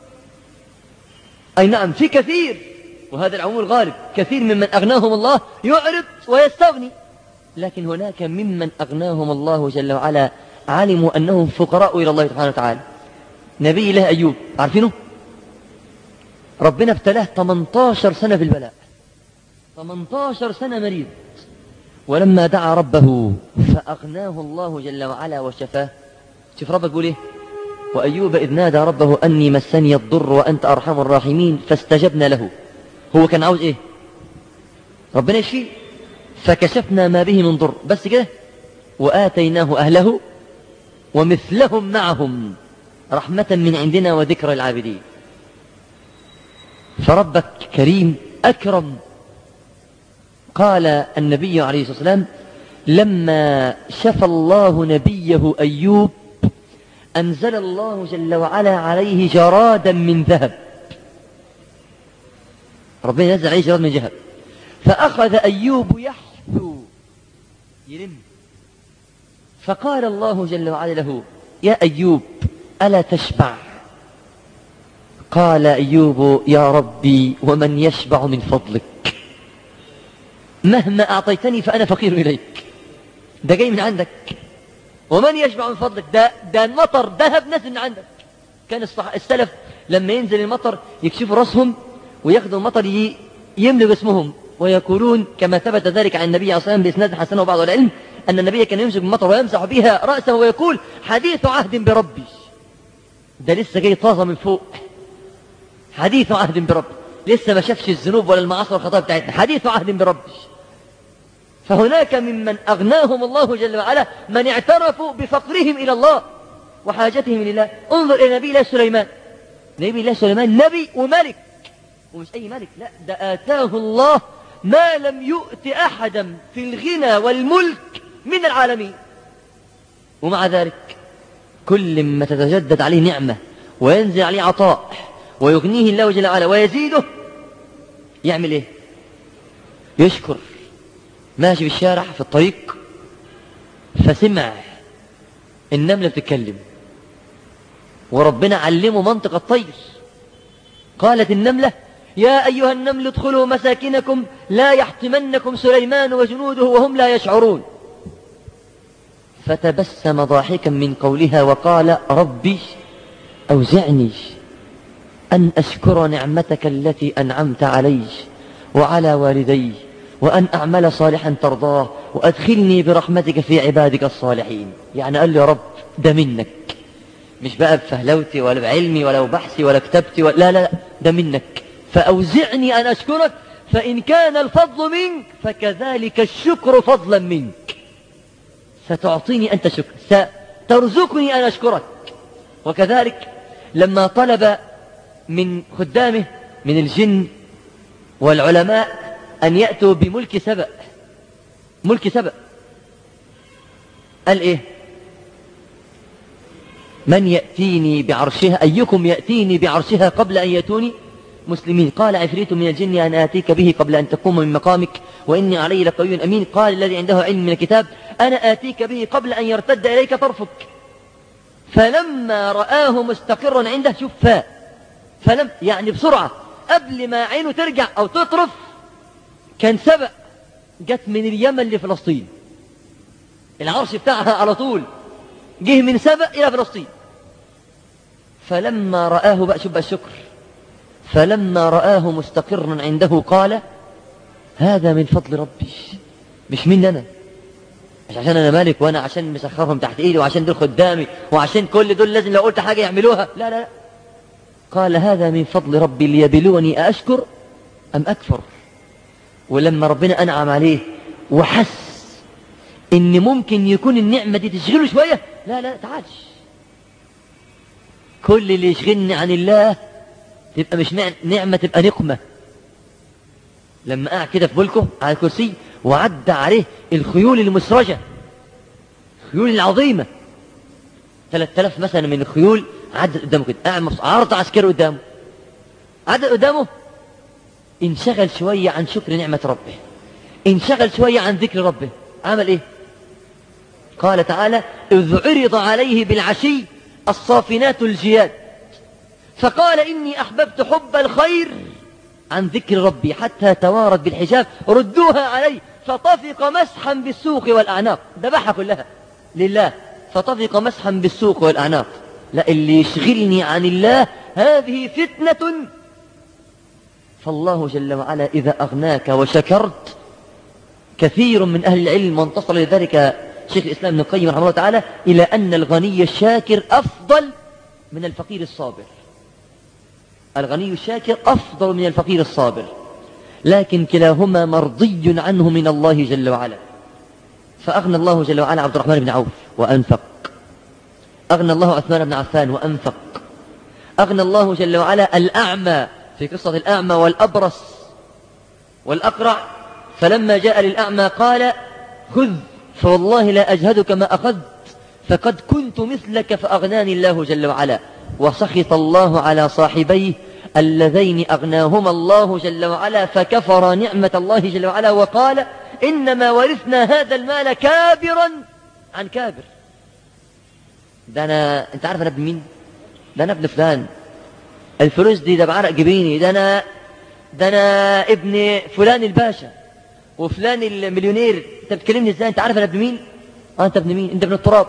أي نعم في كثير، وهذا العموم الغالب، كثير ممن أغناهم الله يعرض ويستغني، لكن هناك ممن أغناهم الله جل وعلا علموا أنهم فقراء إلى الله سبحانه وتعالى. نبي الله أيوب عارفينه؟ ربنا ابتلاه ثمانية عشر سنة في البلاء، ثمانية عشر سنة مريض، ولما دعا ربه فأغناه الله جل وعلا وشفاه. شوف ربك يقول إيه؟ وأيوب إذ نادى ربه أني مسني الضر وأنت أرحم الراحمين فاستجبنا له. هو كان عاوز إيه؟ ربنا يشفيه، فكشفنا ما به من ضر، بس كده، وآتيناه أهله ومثلهم معهم رحمة من عندنا وذكر العابدين. فربك كريم أكرم. قال النبي عليه الصلاة والسلام لما شفى الله نبيه أيوب أنزل الله جل وعلا عليه جرادا من ذهب، ربنا نزل عليه جراد من ذهب، فأخذ أيوب يحثو يلم، فقال الله جل وعلا له يا أيوب ألا تشبع؟ قال أيوب يا ربي ومن يشبع من فضلك، مهما أعطيتني فأنا فقير إليك، ده جاي من عندك، ومن يشبع من فضلك، ده, ده المطر ذهب نزل من عندك. كان السلف لما ينزل المطر يكشفوا رأسهم وياخذوا المطر يملوا جسمهم، ويقولون كما ثبت ذلك عن النبي عليه الصلاة والسلام بإسناد حسنه بعض العلم أن النبي كان يمسك المطر ويمسح بها رأسه ويقول حديث عهد بربي، ده لسه جاي طازة من فوق، حديث عهد بربي، لسه ما شافش الذنوب ولا المعاصي والخطايا بتاعتنا، حديث عهد بربي. فهناك ممن أغناهم الله جل وعلا من اعترفوا بفقرهم إلى الله وحاجتهم إلى الله. انظر إلى نبي الله سليمان، نبي الله سليمان نبي وملك، ومش أي ملك، لا ده آتاه الله ما لم يؤت أحدا في الغنى والملك من العالمين، ومع ذلك كل ما تتجدد عليه نعمة وينزل عليه عطاء ويغنيه الله جل وعلا ويزيده يعمل إيه؟ يشكر. ماشي في الشارع في الطريق فسمع النملة بتتكلم، وربنا علمه منطق الطير. قالت النملة يا أيها النمل ادخلوا مساكنكم لا يحطمنكم سليمان وجنوده وهم لا يشعرون. فتبسم ضاحكا من قولها وقال ربي أوزعني أن أشكر نعمتك التي أنعمت علي وعلى والدي، وأن أعمل صالحا ترضاه، وأدخلني برحمتك في عبادك الصالحين. يعني قال له يا رب ده منك، مش بقى بفهلوتي ولا بعلمي ولا بحثي ولا كتبتي ولا لا لا، ده منك، فأوزعني أن أشكرك، فإن كان الفضل منك فكذلك الشكر فضلا منك، ستعطيني أنت شكر، سترزقني أن أشكرك. وكذلك لما طلب من خدامه من الجن والعلماء أن يأتوا بملك سبأ، ملك سبأ، قال إيه؟ من يأتيني بعرشها، أيكم يأتيني بعرشها قبل أن يأتوني مسلمين؟ قال عفريت من الجن أن آتيك به قبل أن تقوم من مقامك وإني عليه لقوي أمين. قال الذي عنده علم من الكتاب أنا آتيك به قبل أن يرتد إليك طرفك. فلما رآه مستقرا عنده، شوف فاء، فلم يعني بسرعة قبل ما عينه ترجع أو تطرف كان سبأ جت من اليمن لفلسطين، العرش بتاعها على طول جه من سبأ إلى فلسطين. فلما رآه بقى، شوف بقى الشكر، فلما رآه مستقرا عنده قال هذا من فضل ربي، مش مني أنا، مش عشان أنا مالك وأنا عشان مسخرهم تحت إيدي وعشان دول خدامي وعشان كل دول لازم لو قلت حاجة يعملوها، لا لا لا، قال هذا من فضل ربي ليبلوني أأشكر أم أكفر. ولما ربنا أنعم عليه وحس إن ممكن يكون النعمة دي تشغله شوية، لا لا تعالش، كل اللي يشغلني عن الله تبقى مش نعمة، تبقى نقمة. لما قاعد كده في ملكه على الكرسي وعدى عليه الخيول المسرجة، الخيول العظيمة، ثلاثة آلاف مثلا من الخيول عدت قدامه كده، قاعد عرض عسكري قدامه، عدت قدامه، انشغل شوية عن شكر نعمة ربه، انشغل شوية عن ذكر ربه، عمل ايه؟ قال تعالى إذ عرض عليه بالعشي الصافنات الجياد فقال إني أحببت حب الخير عن ذكر ربي حتى توارت بالحجاب ردوها علي فطفق مسحا بالسوق والأعناق، ذبحها كلها لله، فطفق مسحا بالسوق والأعناق. لا، اللي يشغلني عن الله هذه فتنة. فالله جل وعلا إذا أغناك وشكرت، كثير من أهل العلم وانتصر لذلك شيخ الإسلام ابن القيم رحمه الله تعالى إلى أن الغني الشاكر أفضل من الفقير الصابر، الغني الشاكر أفضل من الفقير الصابر، لكن كلاهما مرضي عنه من الله جل وعلا. فأغنى الله جل وعلا عبد الرحمن بن عوف وأنفق، أغنى الله عثمان بن عفان وأنفق، أغنى الله جل وعلا الأعمى في قصة الأعمى والأبرص والأقرع، فلما جاء للأعمى قال خذ فوالله لا أجهدك ما أخذت فقد كنت مثلك فأغناني الله جل وعلا. وسخط الله على صاحبيه اللذين أغناهما الله جل وعلا فكفر نعمة الله جل وعلا وقال إنما ورثنا هذا المال كابرا عن كابر. ده أنا، أنت عارف أنا ابن مين؟ ده أنا ابن فلان، الفلوس دي ده بعرق جبيني، ده أنا ده أنا ابن فلان الباشا وفلان المليونير. أنت بتكلمني إزاي؟ أنت عارف أنا ابن مين؟ آه أنت ابن مين؟ أنت ابن التراب،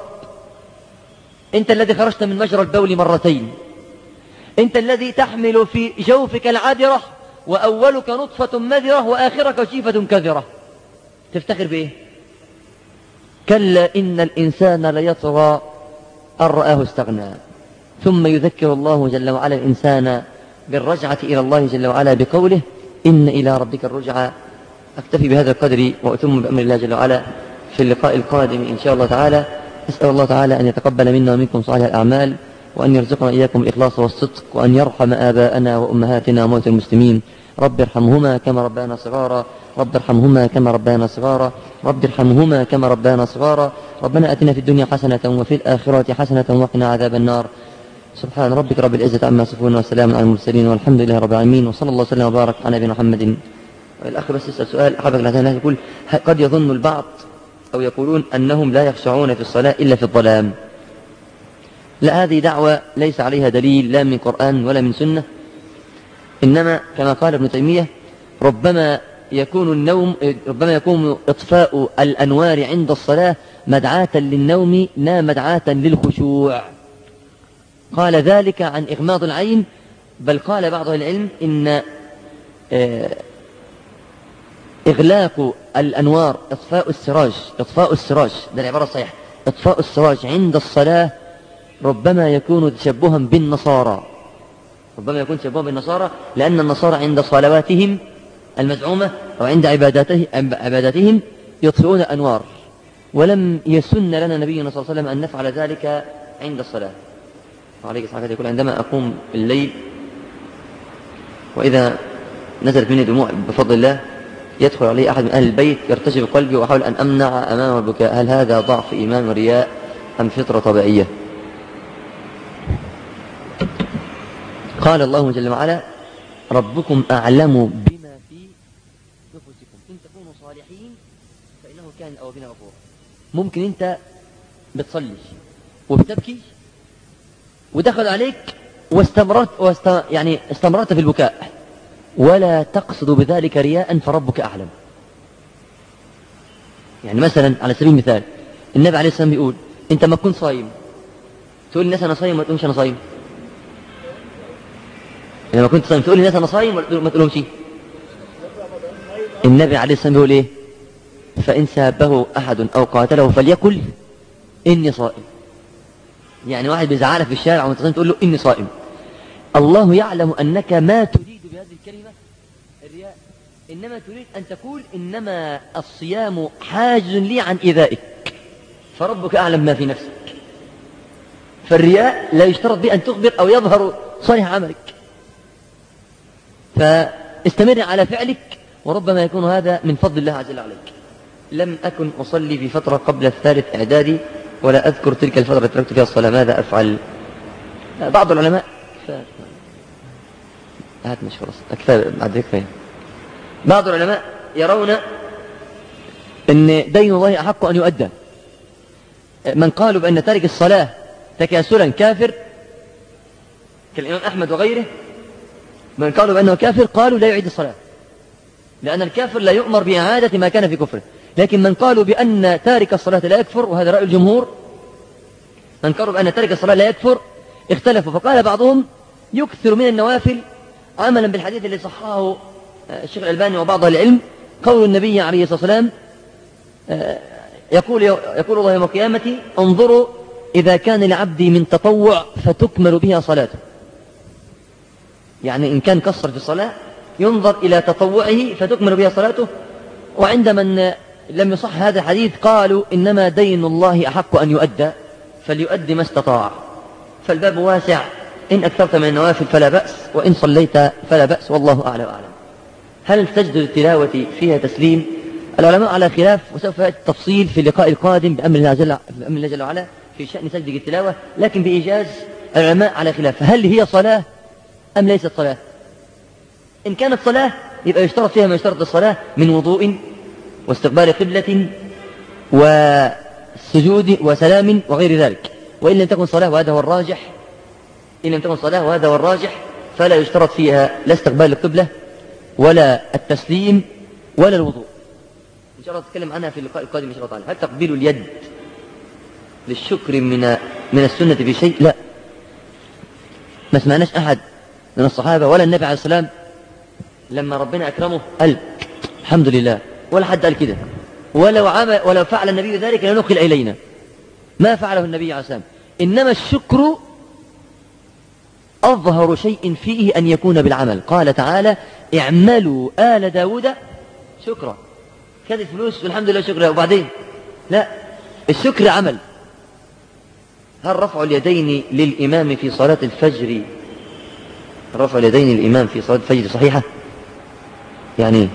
أنت الذي خرجت من مجرى البول مرتين، أنت الذي تحمل في جوفك العذرة وأولك نطفة مذرة وآخرك جيفة كذرة. تفتخر بإيه؟ كلا إن الإنسان ليطغى أن رآه استغنى. ثم يذكر الله جل وعلا الإنسان بالرجعة إلى الله جل وعلا بقوله إن إلى ربك الرجعى. أكتفي بهذا القدر وأتم بأمر الله جل وعلا في اللقاء القادم إن شاء الله تعالى. أسأل الله تعالى أن يتقبل منا ومنكم صالح الأعمال، وأن يرزقنا إياكم الإخلاص والصدق، وأن يرحم آباءنا وأمهاتنا وموتى المسلمين. رب ارحمهما كما ربانا صغارا، رب ارحمهما كما ربانا صغارا، رب ارحمهما كما ربانا صغارا. ربنا آتنا في الدنيا حسنة وفي الآخرة حسنة وقنا عذاب النار. سبحان ربك رب العزة عما يصفون وسلام على المرسلين والحمد لله رب العالمين، وصلى الله وسلم وبارك على نبينا محمد. الأخ بس يسأل سؤال حضرتك الأذان يقول قد يظن البعض أو يقولون أنهم لا يخشعون في الصلاة إلا في الظلام. لا، هذه دعوة ليس عليها دليل لا من قرآن ولا من سنة، إنما كما قال ابن تيمية ربما يكون النوم ربما يكون إطفاء الأنوار عند الصلاة مدعاة للنوم لا مدعاة للخشوع. قال ذلك عن إغماض العين بل قال بعض العلم إن إغلاق الأنوار، إطفاء السراج إطفاء السراج ده العبارة الصحيحة، إطفاء السراج عند الصلاة ربما يكون تشبها بالنصارى، ربما يكون تشبها بالنصارى، لأن النصارى عند صلواتهم المزعومة أو عند عباداته عباداتهم يطفئون أنوار، ولم يسن لنا نبينا صلى الله عليه وسلم أن نفعل ذلك عند الصلاة. وعليك الصلاة يقول عندما أقوم الليل وإذا نزلت مني دموع بفضل الله يدخل علي أحد من أهل البيت يرتجف قلبي وأحاول أن أمنع أمامه البكاء، هل هذا ضعف إيمان ورياء أم فطرة طبيعية؟ قال الله جل وعلا ربكم أعلم بما في نفوسكم إن تكونوا صالحين فإنه كان الأوابين غفورا. ممكن أنت بتصلي وبتبكي ودخل عليك واستمرت واست... يعني استمرت في البكاء ولا تقصد بذلك رياء فربك أعلم. يعني مثلا على سبيل المثال النبي عليه السلام بيقول أنت ما كنت صايم تقول للناس أنا صايم وما تقولش أنا صايم، لما كنت صايم تقول للناس أنا صايم وما تقولهمش. النبي عليه السلام بيقول إيه؟ فإن سابه أحد أو قاتله فليقل إني صائم. يعني واحد بيزعلك في الشارع وانت صايم تقول له إني صائم. الله يعلم أنك ما تريد بهذه الكلمة الرياء، إنما تريد أن تقول إنما الصيام حاجز لي عن إيذائك فربك أعلم ما في نفسك. فالرياء لا يشترط به أن تخبر أو يظهر صالح عملك، فاستمر على فعلك وربما يكون هذا من فضل الله عز وجل عليك. لم أكن أصلي في فترة قبل الثالث إعدادي ولا أذكر تلك الفترة تركت فيها الصلاة، ماذا أفعل؟ بعض العلماء هات مش خلاص أكثر بعد كفاية. بعض العلماء يرون أن دين الله أحق أن يؤدى. من قالوا بأن تارك الصلاة تكاسلا كافر كالإمام أحمد وغيره، من قالوا بأنه كافر قالوا لا يعيد الصلاة لأن الكافر لا يؤمر بإعادة ما كان في كفره. لكن من قالوا بأن تارك الصلاة لا يكفر، وهذا رأي الجمهور، من قالوا بأن تارك الصلاة لا يكفر اختلفوا، فقال بعضهم يكثر من النوافل عملا بالحديث الذي صححه الشيخ الألباني وبعض العلم، قول النبي عليه الصلاة والسلام يقول, يقول الله يوم القيامة انظروا إذا كان لعبدي من تطوع فتكمل بها صلاته. يعني إن كان قصر في الصلاة ينظر إلى تطوعه فتكمل بها صلاته. وعند من لم يصح هذا الحديث قالوا إنما دين الله أحق أن يؤدى فليؤدي ما استطاع. فالباب واسع، إن أكثرت من النوافل فلا بأس، وإن صليت فلا بأس، والله أعلى وأعلم. هل سجد التلاوة فيها تسليم؟ العلماء على خلاف، وسوف يأتي التفصيل في اللقاء القادم بأمر الله جل, بأمر الله جل وعلا في شأن سجد التلاوة. لكن بإيجاز العلماء على خلاف هل هي صلاة أم ليست صلاة. إن كانت صلاة يبقى يشترط فيها ما يشترط الصلاة من وضوء واستقبال قبلة وسجود وسلام وغير ذلك. وإن لم تكن صلاة وهذا هو الراجح إن لم تكن صلاة وهذا هو الراجح فلا يشترط فيها لا استقبال القبلة ولا التسليم ولا الوضوء. إن شاء الله نتكلم عنها في اللقاء القادم إن شاء الله تعالى. هل تقبيل اليد للشكر من من السنة في شيء؟ لا، ما سمعناش أحد من الصحابة ولا النبي عليه السلام لما ربنا أكرمه قال الحمد لله، ولا حد قال كده. ولو عمل ولو فعل النبي ذلك لنقل إلينا، ما فعله النبي عليه السلام. إنما الشكر أظهر شيء فيه أن يكون بالعمل. قال تعالى اعملوا آل داود شكرا. كذا فلوس والحمد لله شكرا وبعدين لا، الشكر عمل. هل رفع اليدين للإمام في صلاة الفجر رفع اليدين للإمام في صلاة الفجر صحيحة؟ يعني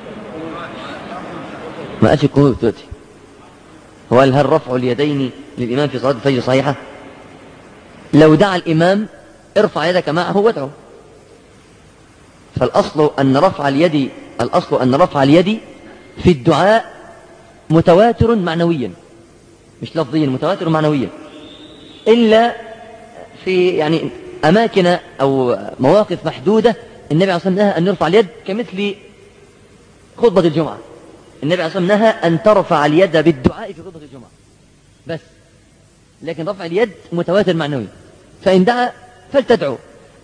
ما أجي كنوت دلوقتي. هو هل رفع اليدين للإمام في صلاة الفجر صحيحة؟ لو دعا الإمام ارفع يدك معه وادعو. فالأصل أن رفع اليد الأصل أن رفع اليد في الدعاء متواتر معنويا، مش لفظيا، متواتر معنويا، إلا في يعني أماكن أو مواقف محدودة النبي عليه الصلاة والسلام نهى أن يرفع اليد، كمثل خطبة الجمعة. النبي عليه الصلاة والسلام نهى أن ترفع اليد بالدعاء في خطبة الجمعة بس، لكن رفع اليد متواتر معنوي. فإن دعا فلتدعو.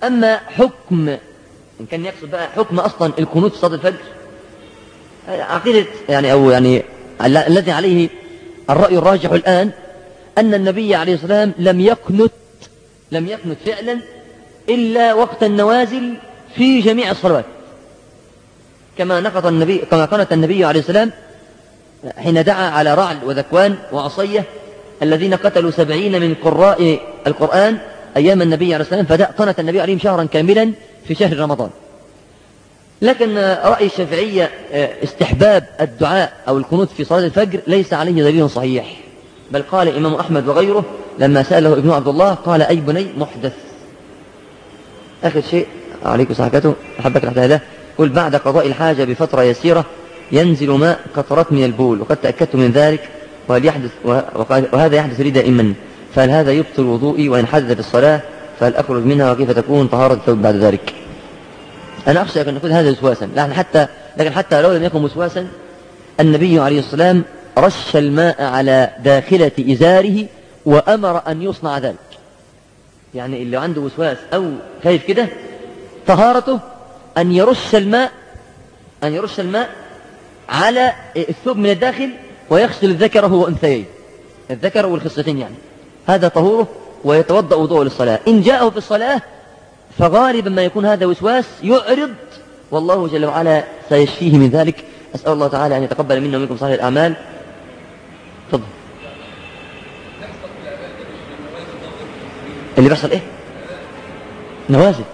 أما حكم، إن كان يقصد بقى حكم أصلا القنوت في صلاة الفجر، عقيدة يعني أو يعني الذي عليه الرأي الراجح الآن أن النبي عليه الصلاة والسلام لم يقنت لم يقنت فعلا إلا وقت النوازل في جميع الصلوات، كما نقض النبي كما قنت النبي عليه السلام حين دعا على رعل وذكوان وعصية الذين قتلوا سبعين من قراء القرآن أيام النبي عليه السلام، فقنت النبي عليهم شهرا كاملا في شهر رمضان. لكن رأي الشافعية استحباب الدعاء أو القنوت في صلاة الفجر ليس عليه دليل صحيح، بل قال الإمام أحمد وغيره لما سأله ابن عبد الله قال أي بني محدث. آخر شيء عليكم صحكته أحبك الحتى هذا، قل بعد قضاء الحاجة بفترة يسيرة ينزل ماء قطرات من البول، وقد تأكدت من ذلك وهل يحدث وهذا يحدث لي دائما، فهل هذا يبطل وضوئي وإن حدث في الصلاة فهل أخرج منها وكيف تكون طهارة الثوب بعد ذلك؟ أنا أخشى أن يكون هذا وسواسا، لكن حتى لكن حتى لو لم يكن وسواسا النبي عليه السلام رش الماء على داخلة إزاره وأمر أن يصنع ذلك. يعني اللي عنده وسواس أو خايف كده طهارته أن يرش الماء أن يرش الماء على الثوب من الداخل ويغسل ذكره وأنثيه، الذكر والخصيتين، يعني هذا طهوره، ويتوضأ وضوءه للصلاة. إن جاءه في الصلاة فغالبا ما يكون هذا وسواس يعرض، والله جل وعلا سيشفيه من ذلك. أسأل الله تعالى أن يتقبل منا ومنكم صالح الأعمال. تفضل. اللي بيحصل إيه؟ نوازل.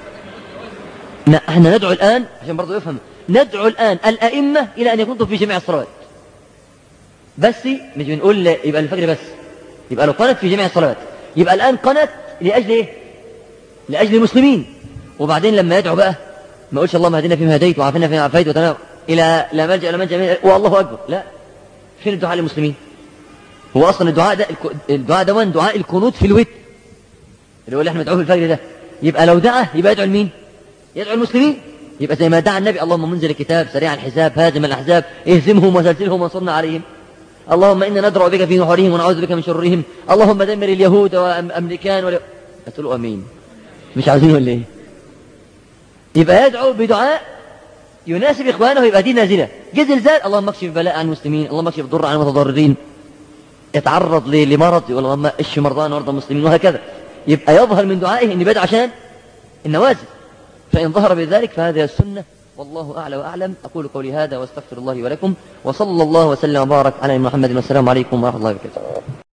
احنا ندعو الآن عشان برضو يفهم، ندعو الآن الأئمة إلى أن يكونوا في جميع الصلوات، بس مش بنقول يبقى الفجر بس، يبقى لو قنت في جميع الصلوات يبقى الآن قنت لأجل إيه؟ لأجل المسلمين. وبعدين لما يدعو بقى ما يقولش اللهم هدينا فيما هديت وعافنا فيما عافيت وتنام إلى لا ملجأ ولا منجا والله أكبر، لا. فين الدعاء للمسلمين؟ هو أصلا الدعاء ده الدعاء ده دعاء القنوت في الوتر اللي هو اللي احنا ندعوه في الفجر ده، يبقى لو دعا يبقى يدعو لمين؟ يدعو المسلمين. يبقى زي ما دعا النبي اللهم منزل الكتاب سريع الحساب هازم الأحزاب اهزمهم وزلزلهم وانصرنا عليهم، اللهم إنا ندرأ بك في نحورهم ونعوذ بك من شرورهم، اللهم دمر اليهود وأمريكان ولا... قلتوا أمين، مش عاوزين ولا إيه؟ يبقى يدعو بدعاء يناسب إخوانه، يبقى دي نازلة. جه زلزال اللهم اكشف البلاء عن المسلمين، اللهم اكشف الضر عن المتضررين، يتعرض لمرض اللهم اشف مرضانا ومرضى المسلمين، وهكذا. يبقى يظهر من دعائه ان بدعو عشان النوازل، فإن ظهر بذلك فهذا السنة، والله أعلى وأعلم. أقول قولي هذا واستغفر الله ولكم، وصلى الله وسلم وبارك على محمد، والسلام عليكم ورحمة الله وبركاته.